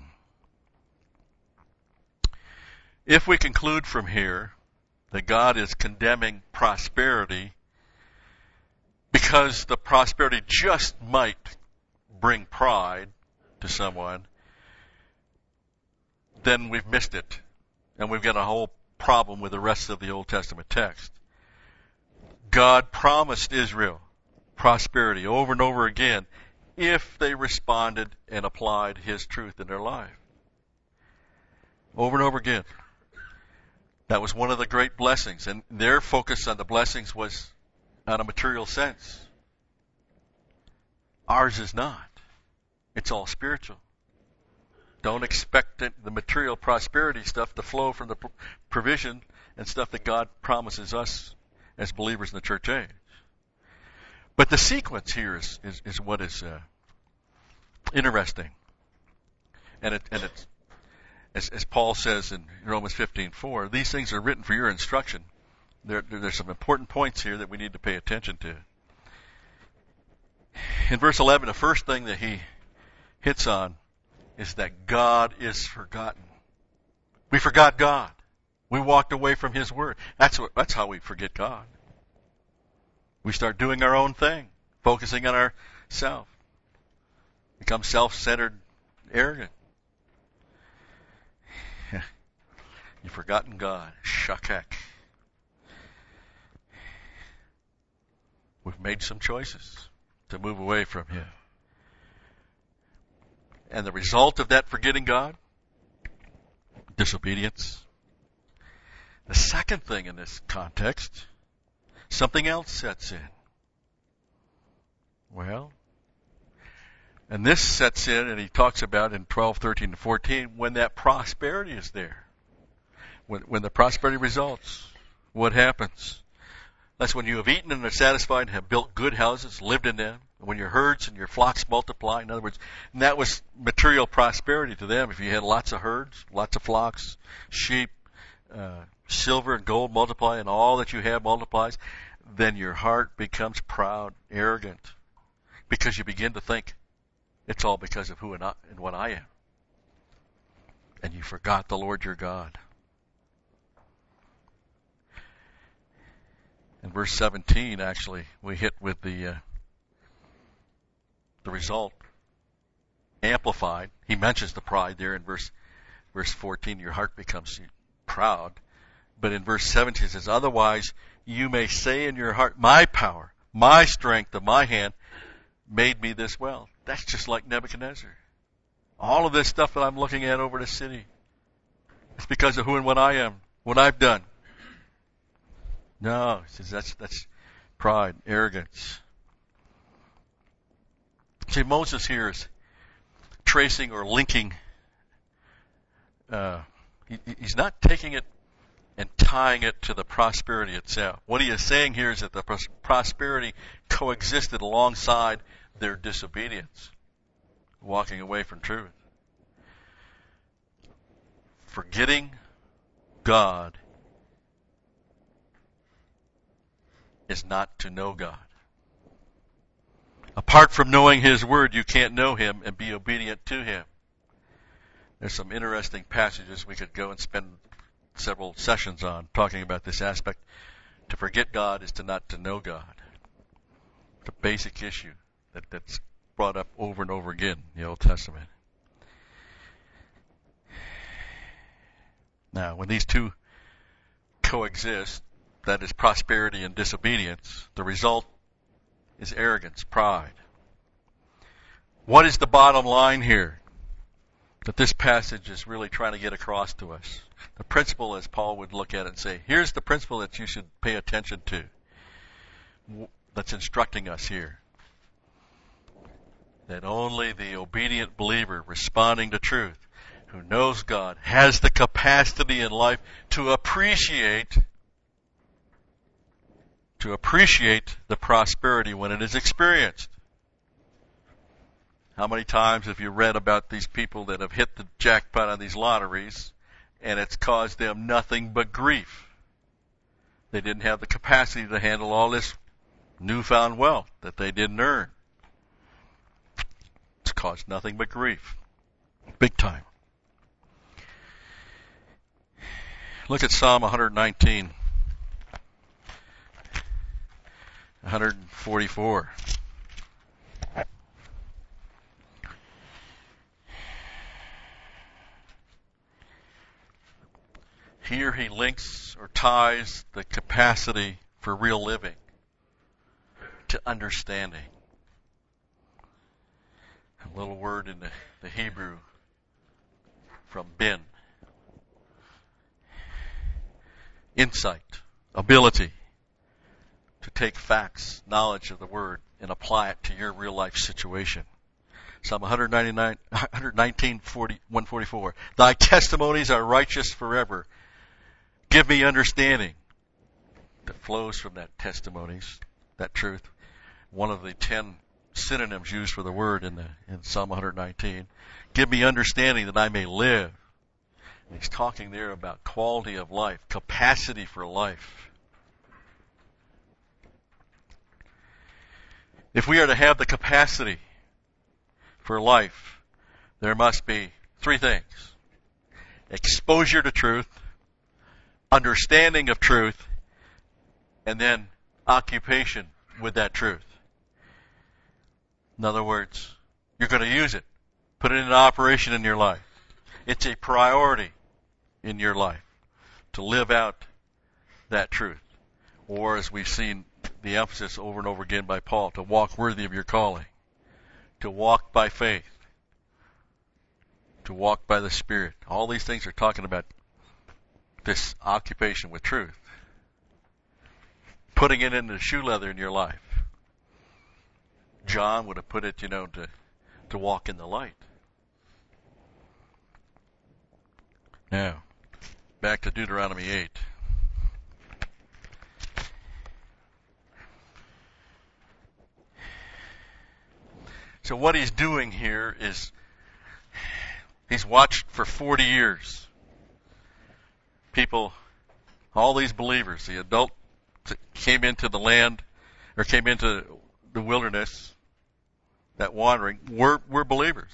If we conclude from here that God is condemning prosperity because the prosperity just might bring pride to someone, then we've missed it. And we've got a whole problem with the rest of the Old Testament text. God promised Israel prosperity over and over again if they responded and applied His truth in their life. over and over again. That was one of the great blessings. And their focus on the blessings was on a material sense. Ours is not. It's all spiritual. Don't expect it, the material prosperity stuff to flow from the provision and stuff that God promises us as believers in the church age. But the sequence here is, is, is what is uh, interesting. And it, and it's, as, as Paul says in Romans fifteen four, these things are written for your instruction. There, there, there's some important points here that we need to pay attention to. In verse eleven, the first thing that he hits on is that God is forgotten. We forgot God. We walked away from His Word. That's what, that's how we forget God. We start doing our own thing, focusing on ourselves. Become self-centered, arrogant. You've forgotten God. Shakek. We've made some choices to move away from Him. And the result of that forgetting God? Disobedience. The second thing in this context, something else sets in. Well, and this sets in, and he talks about in twelve, thirteen, and fourteen, when that prosperity is there. When, when the prosperity results, what happens? That's when you have eaten and are satisfied and have built good houses, lived in them. When your herds and your flocks multiply, in other words, and that was material prosperity to them. If you had lots of herds, lots of flocks, sheep, uh, silver and gold multiply, and all that you have multiplies, then your heart becomes proud, arrogant, because you begin to think it's all because of who and, I, and what I am. And you forgot the Lord your God. In verse seventeen, actually, we hit with the uh, the result amplified. He mentions the pride there in verse verse fourteen. Your heart becomes proud. But in verse seventeen it says, otherwise you may say in your heart, my power, my strength of my hand made me this well. That's just like Nebuchadnezzar. All of this stuff that I'm looking at over the city, it's because of who and what I am, what I've done. No, he says that's that's pride, arrogance. See, Moses here is tracing or linking. Uh, he, he's not taking it and tying it to the prosperity itself. What he is saying here is that the pros- prosperity coexisted alongside their disobedience, walking away from truth. Forgetting God is not to know God. Apart from knowing His Word, you can't know Him and be obedient to Him. There's some interesting passages we could go and spend several sessions on talking about this aspect. To forget God is to not to know God. It's a basic issue that, that's brought up over and over again in the Old Testament. Now, when these two coexist, that is prosperity and disobedience, the result is arrogance, pride. What is the bottom line here that this passage is really trying to get across to us? The principle, as Paul would look at it and say, here's the principle that you should pay attention to, that's instructing us here. That only the obedient believer responding to truth, who knows God, has the capacity in life to appreciate to appreciate the prosperity when it is experienced. How many times have you read about these people that have hit the jackpot on these lotteries and it's caused them nothing but grief? They didn't have the capacity to handle all this newfound wealth that they didn't earn. It's caused nothing but grief. Big time. Look at Psalm one nineteen. one forty-four. Here he links or ties the capacity for real living to understanding. A little word in the, the Hebrew from bin. insight, ability to take facts, knowledge of the Word, and apply it to your real life situation. Psalm one ninety-nine, one nineteen, forty, one forty-four. Thy testimonies are righteous forever. Give me understanding that flows from that testimonies, that truth. One of the ten synonyms used for the word in the in Psalm one nineteen. Give me understanding that I may live. And he's talking there about quality of life, capacity for life. If we are to have the capacity for life, there must be three things. Exposure to truth, understanding of truth, and then occupation with that truth. In other words, you're going to use it. Put it into operation in your life. It's a priority in your life to live out that truth. Or, as we've seen the emphasis over and over again by Paul, to walk worthy of your calling. To walk by faith. To walk by the Spirit. All these things are talking about this occupation with truth. Putting it into shoe leather in your life. John would have put it, you know, to, to walk in the light. Now, back to Deuteronomy eight. So what he's doing here is he's watched for forty years. People, all these believers, the adult that came into the land, or came into the wilderness, that wandering, were, were believers.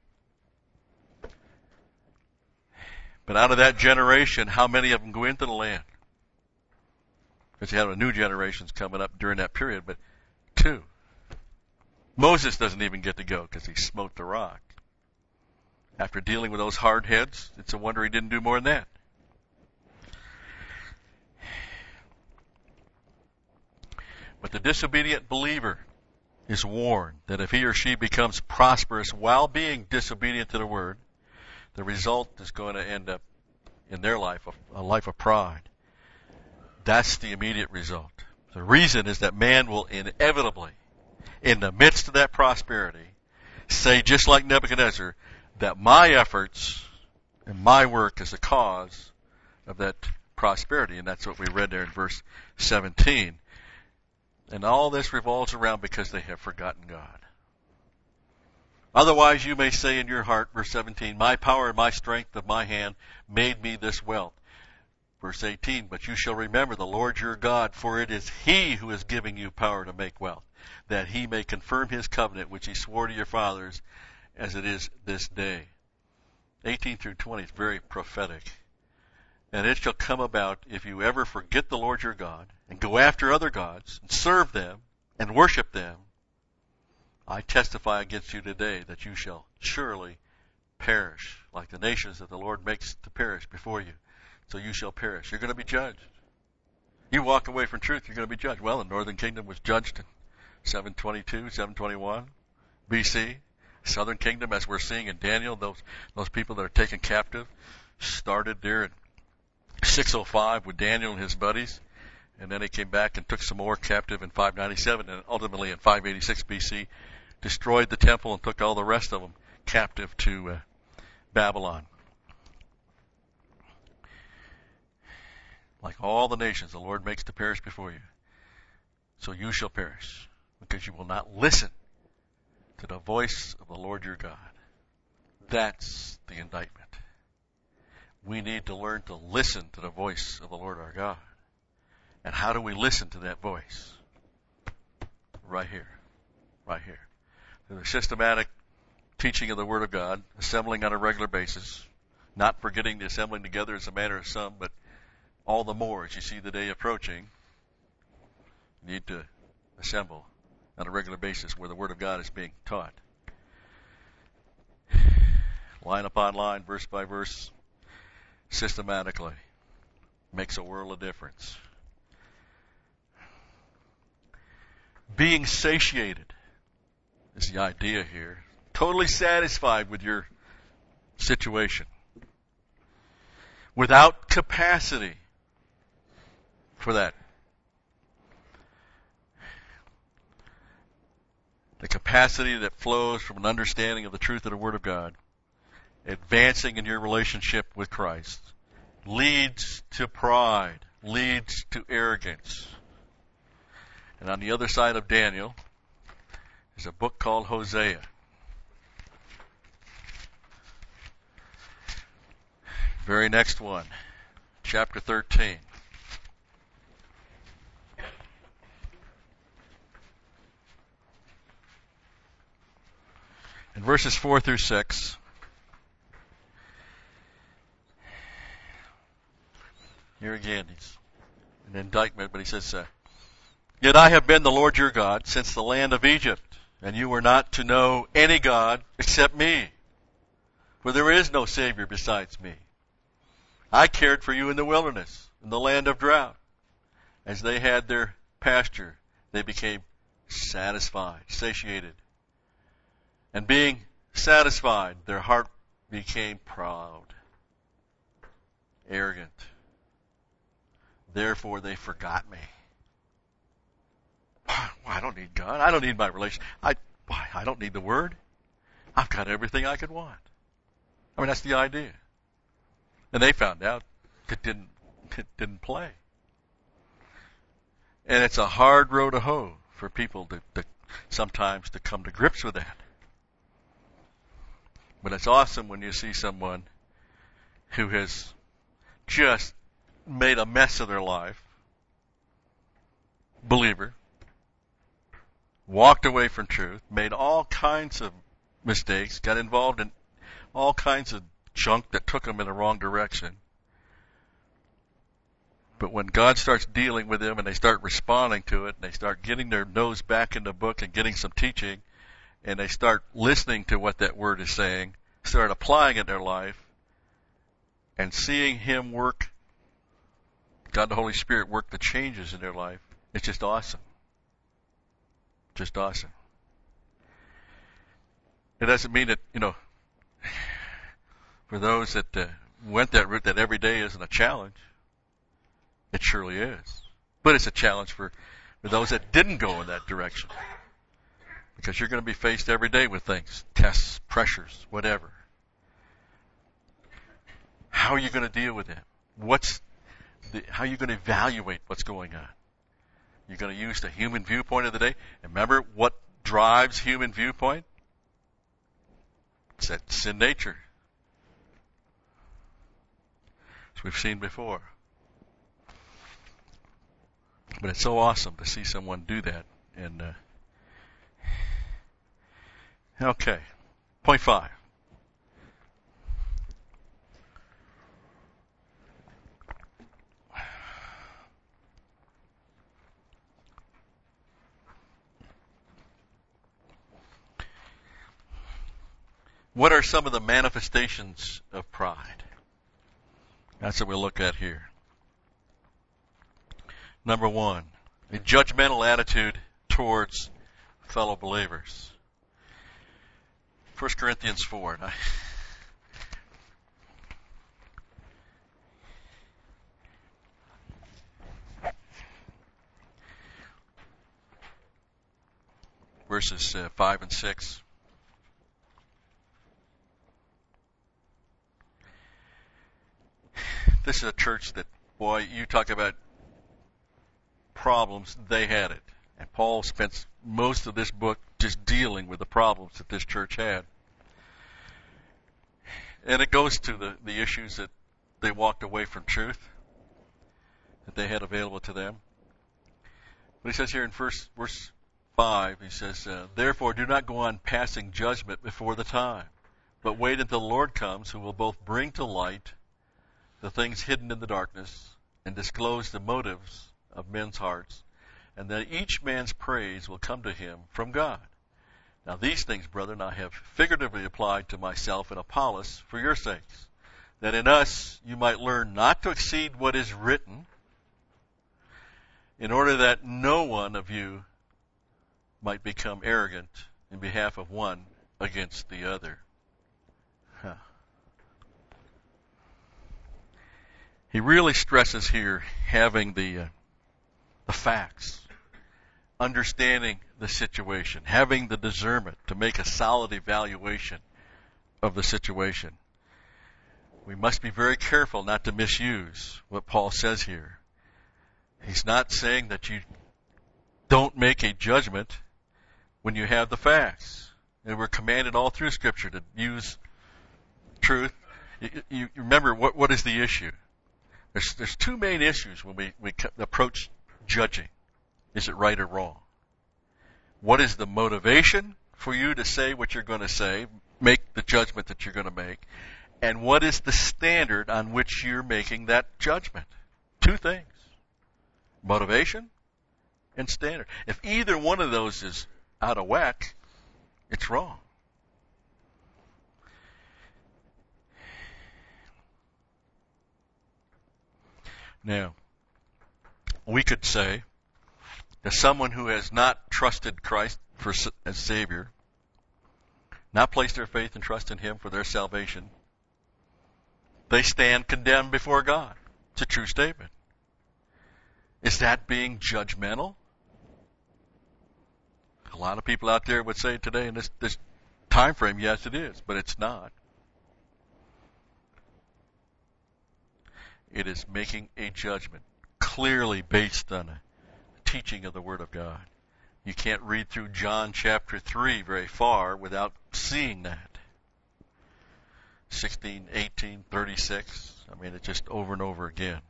But out of that generation, how many of them go into the land? Because you have a new generations coming up during that period, but two. Moses doesn't even get to go because he smote the rock. After dealing with those hard heads, it's a wonder he didn't do more than that. But the disobedient believer is warned that if he or she becomes prosperous while being disobedient to the word, the result is going to end up in their life a, a life of pride. That's the immediate result. The reason is that man will inevitably, in the midst of that prosperity, say, just like Nebuchadnezzar, that my efforts and my work is the cause of that prosperity. And that's what we read there in verse seventeen. And all this revolves around because they have forgotten God. Otherwise you may say in your heart, verse seventeen, my power and my strength of my hand made me this wealth. Verse eighteen, but you shall remember the Lord your God, for it is He who is giving you power to make wealth, that He may confirm His covenant which He swore to your fathers, as it is this day. eighteen through twenty is very prophetic. And it shall come about, if you ever forget the Lord your God, and go after other gods, and serve them, and worship them, I testify against you today that you shall surely perish, like the nations that the Lord makes to perish before you. So you shall perish. You're going to be judged. You walk away from truth, you're going to be judged. Well, the northern kingdom was judged in seven twenty-two, seven twenty-one B C. Southern kingdom, as we're seeing in Daniel, those those people that are taken captive, started there in six oh five with Daniel and his buddies, and then he came back and took some more captive in five ninety-seven, and ultimately in five eighty-six B C destroyed the temple and took all the rest of them captive to uh, Babylon. Like all the nations the Lord makes to perish before you, so you shall perish, because you will not listen to the voice of the Lord your God. That's the indictment. We need to learn to listen to the voice of the Lord our God. And how do we listen to that voice? Right here. Right here. Through the systematic teaching of the Word of God, assembling on a regular basis, not forgetting the assembling together as a manner of some, but all the more as you see the day approaching, you need to assemble on a regular basis where the Word of God is being taught. Line upon line, verse by verse, systematically, makes a world of difference. Being satiated is the idea here. Totally satisfied with your situation. Without capacity for that. The capacity that flows from an understanding of the truth of the Word of God, advancing in your relationship with Christ, leads to pride, leads to arrogance. And on the other side of Daniel is a book called Hosea. Very next one, chapter thirteen. In verses four through six, here again, he's an indictment, but he says, uh, Yet I have been the Lord your God since the land of Egypt, and you were not to know any God except me, for there is no Savior besides me. I cared for you in the wilderness, in the land of drought. As they had their pasture, they became satisfied, satiated. And being satisfied, their heart became proud, arrogant. Therefore, they forgot me. I don't need God. I don't need my relation. I, I don't need the Word. I've got everything I could want. I mean, that's the idea. And they found out it didn't, it didn't play. And it's a hard row to hoe for people to, to sometimes to come to grips with that. But it's awesome when you see someone who has just made a mess of their life, believer, walked away from truth, made all kinds of mistakes, got involved in all kinds of junk that took them in the wrong direction. But when God starts dealing with them and they start responding to it, and they start getting their nose back in the book and getting some teaching, and they start listening to what that Word is saying, start applying it in their life, and seeing Him work, God the Holy Spirit work the changes in their life, it's just awesome. Just awesome. It doesn't mean that, you know, for those that uh, went that route, that every day isn't a challenge. It surely is. But it's a challenge for, for those that didn't go in that direction. Because you're going to be faced every day with things, tests, pressures, whatever. How are you going to deal with it? What's the, how are you going to evaluate what's going on? You're going to use the human viewpoint of the day. And remember what drives human viewpoint? It's that sin nature. As we've seen before. But it's so awesome to see someone do that. And uh, okay, point five. What are some of the manifestations of pride? That's what we'll look at here. Number one, a judgmental attitude towards fellow believers. First Corinthians four. And I, verses uh, five and six. This is a church that, boy, you talk about problems, they had it. And Paul spent most of this book just dealing with the problems that this church had. And it goes to the, the issues that they walked away from truth that they had available to them. But he says here in verse, verse five, he says, uh, Therefore do not go on passing judgment before the time, but wait until the Lord comes, who will both bring to light the things hidden in the darkness and disclose the motives of men's hearts, and that each man's praise will come to him from God. Now these things, brethren, I have figuratively applied to myself and Apollos for your sakes, that in us you might learn not to exceed what is written, in order that no one of you might become arrogant in behalf of one against the other. Huh. He really stresses here having the uh, the facts, understanding the situation, having the discernment to make a solid evaluation of the situation. We must be very careful not to misuse what Paul says here. He's not saying that you don't make a judgment when you have the facts. And we're commanded all through Scripture to use truth. You, you remember, what, what is the issue? There's, there's two main issues when we, we approach judging. Is it right or wrong? What is the motivation for you to say what you're going to say, make the judgment that you're going to make? And what is the standard on which you're making that judgment? Two things. Motivation and standard. If either one of those is out of whack, it's wrong. Now, we could say that someone who has not trusted Christ for, as Savior, not placed their faith and trust in Him for their salvation, they stand condemned before God. It's a true statement. Is that being judgmental? A lot of people out there would say today in this, this time frame, yes it is, but it's not. It is making a judgment clearly based on a teaching of the Word of God. You can't read through John chapter three very far without seeing that. sixteen, eighteen, thirty-six. I mean, it's just over and over again.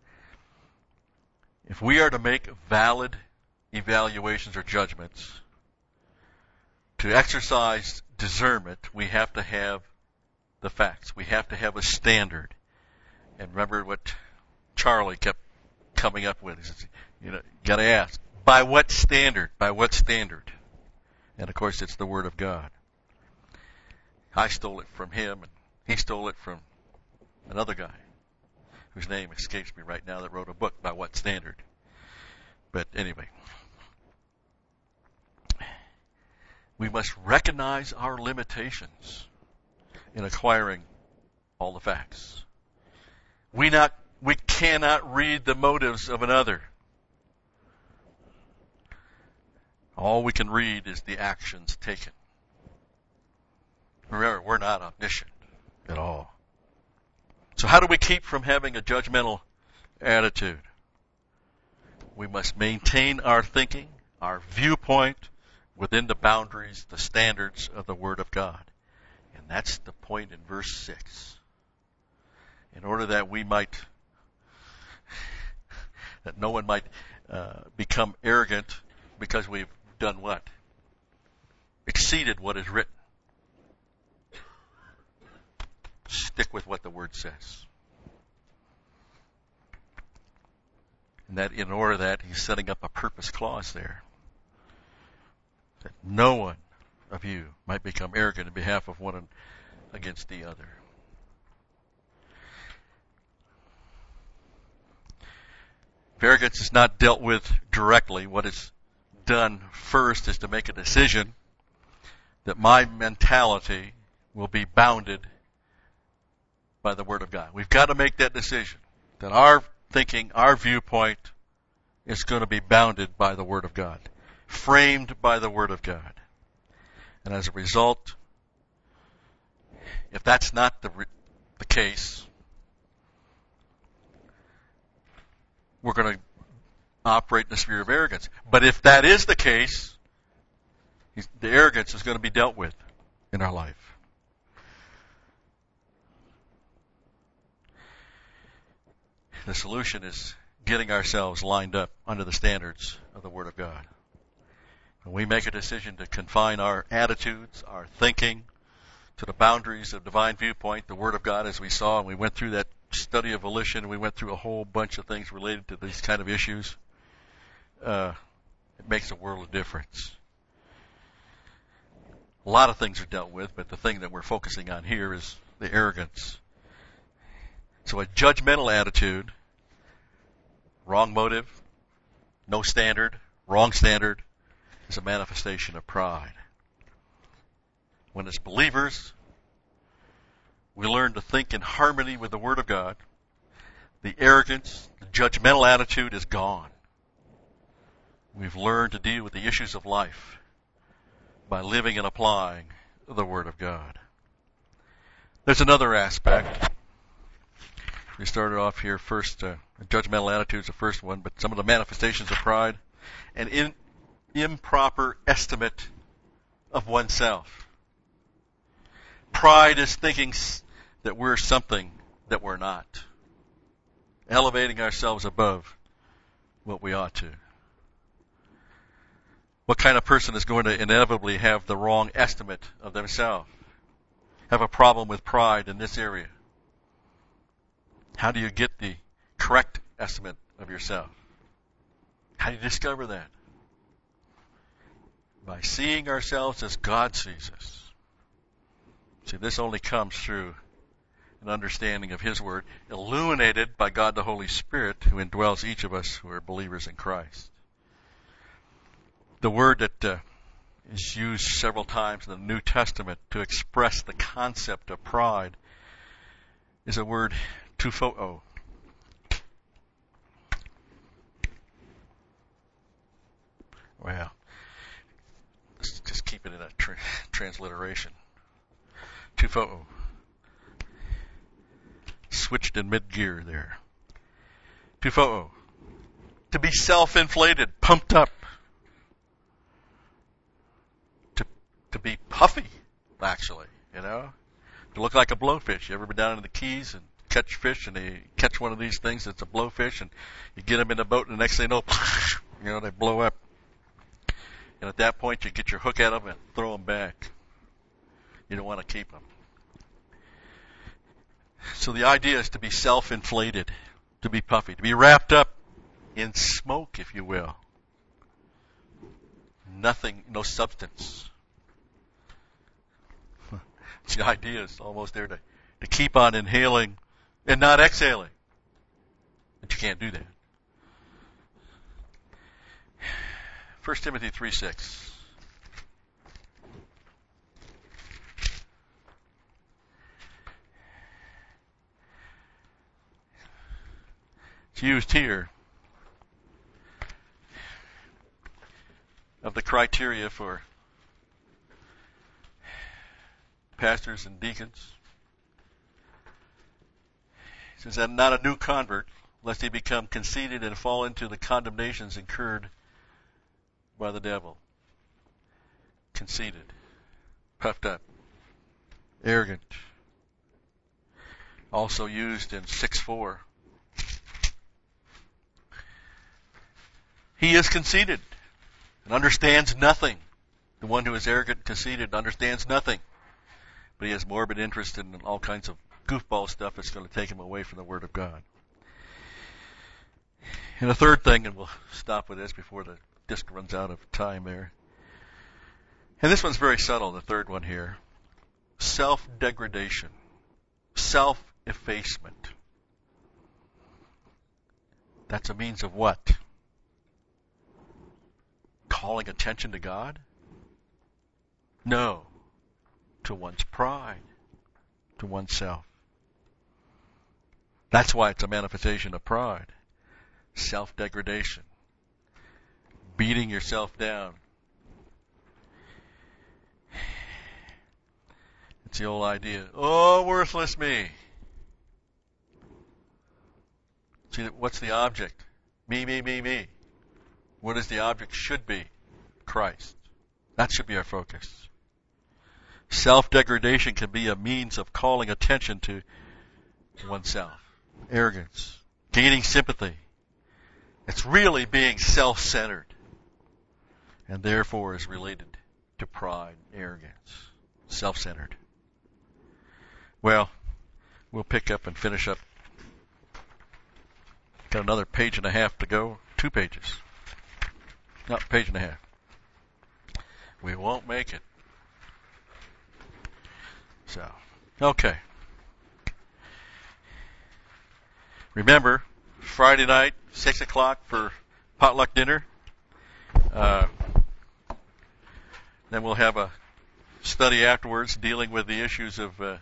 If we are to make valid evaluations or judgments, to exercise discernment, we have to have the facts. We have to have a standard. And remember what Charlie kept coming up with. He says, you know, you got to ask, by what standard? By what standard? And of course, it's the Word of God. I stole it from him, and he stole it from another guy whose name escapes me right now that wrote a book, By What Standard? But anyway, we must recognize our limitations in acquiring all the facts. We not we cannot read the motives of another. All we can read is the actions taken. Remember, we're not omniscient at all. So how do we keep from having a judgmental attitude? We must maintain our thinking, our viewpoint, within the boundaries, the standards of the Word of God. And that's the point in verse six. In order that we might, that no one might uh, become arrogant because we've done what? Exceeded what is written. Stick with what the Word says. And that in order that he's setting up a purpose clause there. That no one of you might become arrogant in behalf of one against the other. If arrogance is not dealt with directly, what is done first is to make a decision that my mentality will be bounded by the Word of God. We've got to make that decision, that our thinking, our viewpoint is going to be bounded by the Word of God, framed by the Word of God. And as a result, if that's not the, the case, we're going to operate in the sphere of arrogance. But if that is the case, the arrogance is going to be dealt with in our life. The solution is getting ourselves lined up under the standards of the Word of God. When we make a decision to confine our attitudes, our thinking, to the boundaries of divine viewpoint, the Word of God, as we saw, and we went through that study of volition, we went through a whole bunch of things related to these kind of issues, uh, it makes a world of difference. A lot of things are dealt with, but the thing that we're focusing on here is the arrogance. So a judgmental attitude, wrong motive, no standard, wrong standard, is a manifestation of pride. When as believers, we learn to think in harmony with the Word of God, the arrogance, the judgmental attitude is gone. We've learned to deal with the issues of life by living and applying the Word of God. There's another aspect. We started off here first, uh, judgmental attitude is the first one, but some of the manifestations of pride, an in, improper estimate of oneself. Pride is thinking that we're something that we're not, elevating ourselves above what we ought to. What kind of person is going to inevitably have the wrong estimate of themselves? Have a problem with pride in this area? How do you get the correct estimate of yourself? How do you discover that? By seeing ourselves as God sees us. See, this only comes through an understanding of His Word, illuminated by God the Holy Spirit, who indwells each of us who are believers in Christ. The word that uh, is used several times in the New Testament to express the concept of pride is a word tupho. Well, let's just keep it in a tra- transliteration. Tupho. Switched in mid-gear there. Tupho. To be self-inflated, pumped up. To to be puffy, actually, you know. To look like a blowfish. You ever been down in the Keys and catch fish, and they catch one of these things that's a blowfish, and you get them in the boat, and the next thing you know, you know, they blow up. And at that point, you get your hook at them and throw them back. You don't want to keep them. So the idea is to be self-inflated, to be puffy, to be wrapped up in smoke, if you will. Nothing, no substance. The idea is almost there to, to keep on inhaling and not exhaling. But you can't do that. First Timothy three six. It's used here of the criteria for pastors and deacons. It says that not a new convert, lest he become conceited and fall into the condemnations incurred by the devil. Conceited, puffed up, arrogant. Also used in six four. He is conceited and understands nothing. The one who is arrogant and conceited understands nothing. But he has morbid interest in all kinds of goofball stuff that's going to take him away from the Word of God. And the third thing, and we'll stop with this before the disc runs out of time there. And this one's very subtle, the third one here. Self-degradation. Self-effacement. That's a means of what? Calling attention to God? No. To one's pride. To oneself. That's why it's a manifestation of pride. Self-degradation. Beating yourself down. It's the old idea. Oh, worthless me. See, what's the object? Me, me, me, me. What is the object? Should be Christ. That should be our focus. Self-degradation can be a means of calling attention to oneself. Arrogance. Gaining sympathy. It's really being self-centered. And therefore is related to pride, arrogance. Self-centered. Well, we'll pick up and finish up. Got another page and a half to go. Two pages. Not a page and a half. We won't make it. So, okay. Remember, Friday night, six o'clock for potluck dinner. Uh, then we'll have a study afterwards dealing with the issues of uh,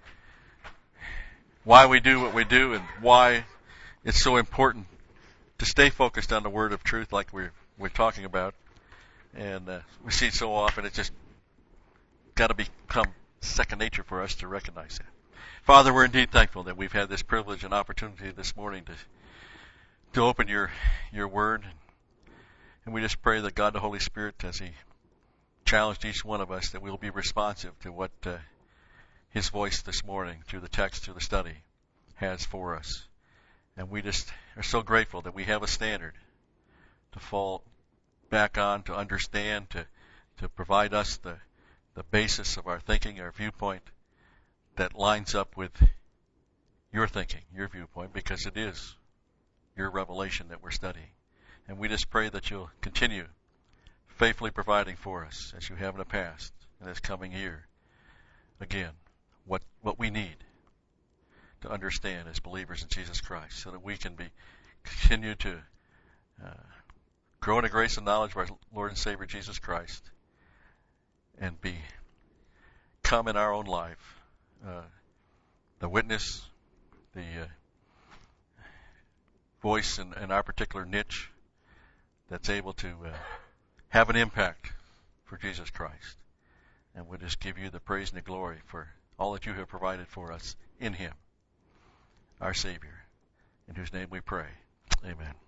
why we do what we do and why it's so important to stay focused on the word of truth like we're we're talking about. And uh, we see it so often, it's just got to become second nature for us to recognize that. Father, we're indeed thankful that we've had this privilege and opportunity this morning to to open your your word. And we just pray that God the Holy Spirit, as he challenged each one of us, that we'll be responsive to what uh, his voice this morning, through the text, through the study, has for us. And we just are so grateful that we have a standard to fall back on, to understand, to to provide us the the basis of our thinking, our viewpoint, that lines up with your thinking, your viewpoint, because it is your revelation that we're studying. And we just pray that you'll continue faithfully providing for us, as you have in the past, and this coming year, again, what what we need to understand as believers in Jesus Christ, so that we can be continue to uh, grow in the grace and knowledge of our Lord and Savior Jesus Christ, and be come in our own life uh, the witness, the uh, voice in, in our particular niche that's able to uh, have an impact for Jesus Christ. And we'll just give you the praise and the glory for all that you have provided for us in him, our Savior, in whose name we pray. Amen.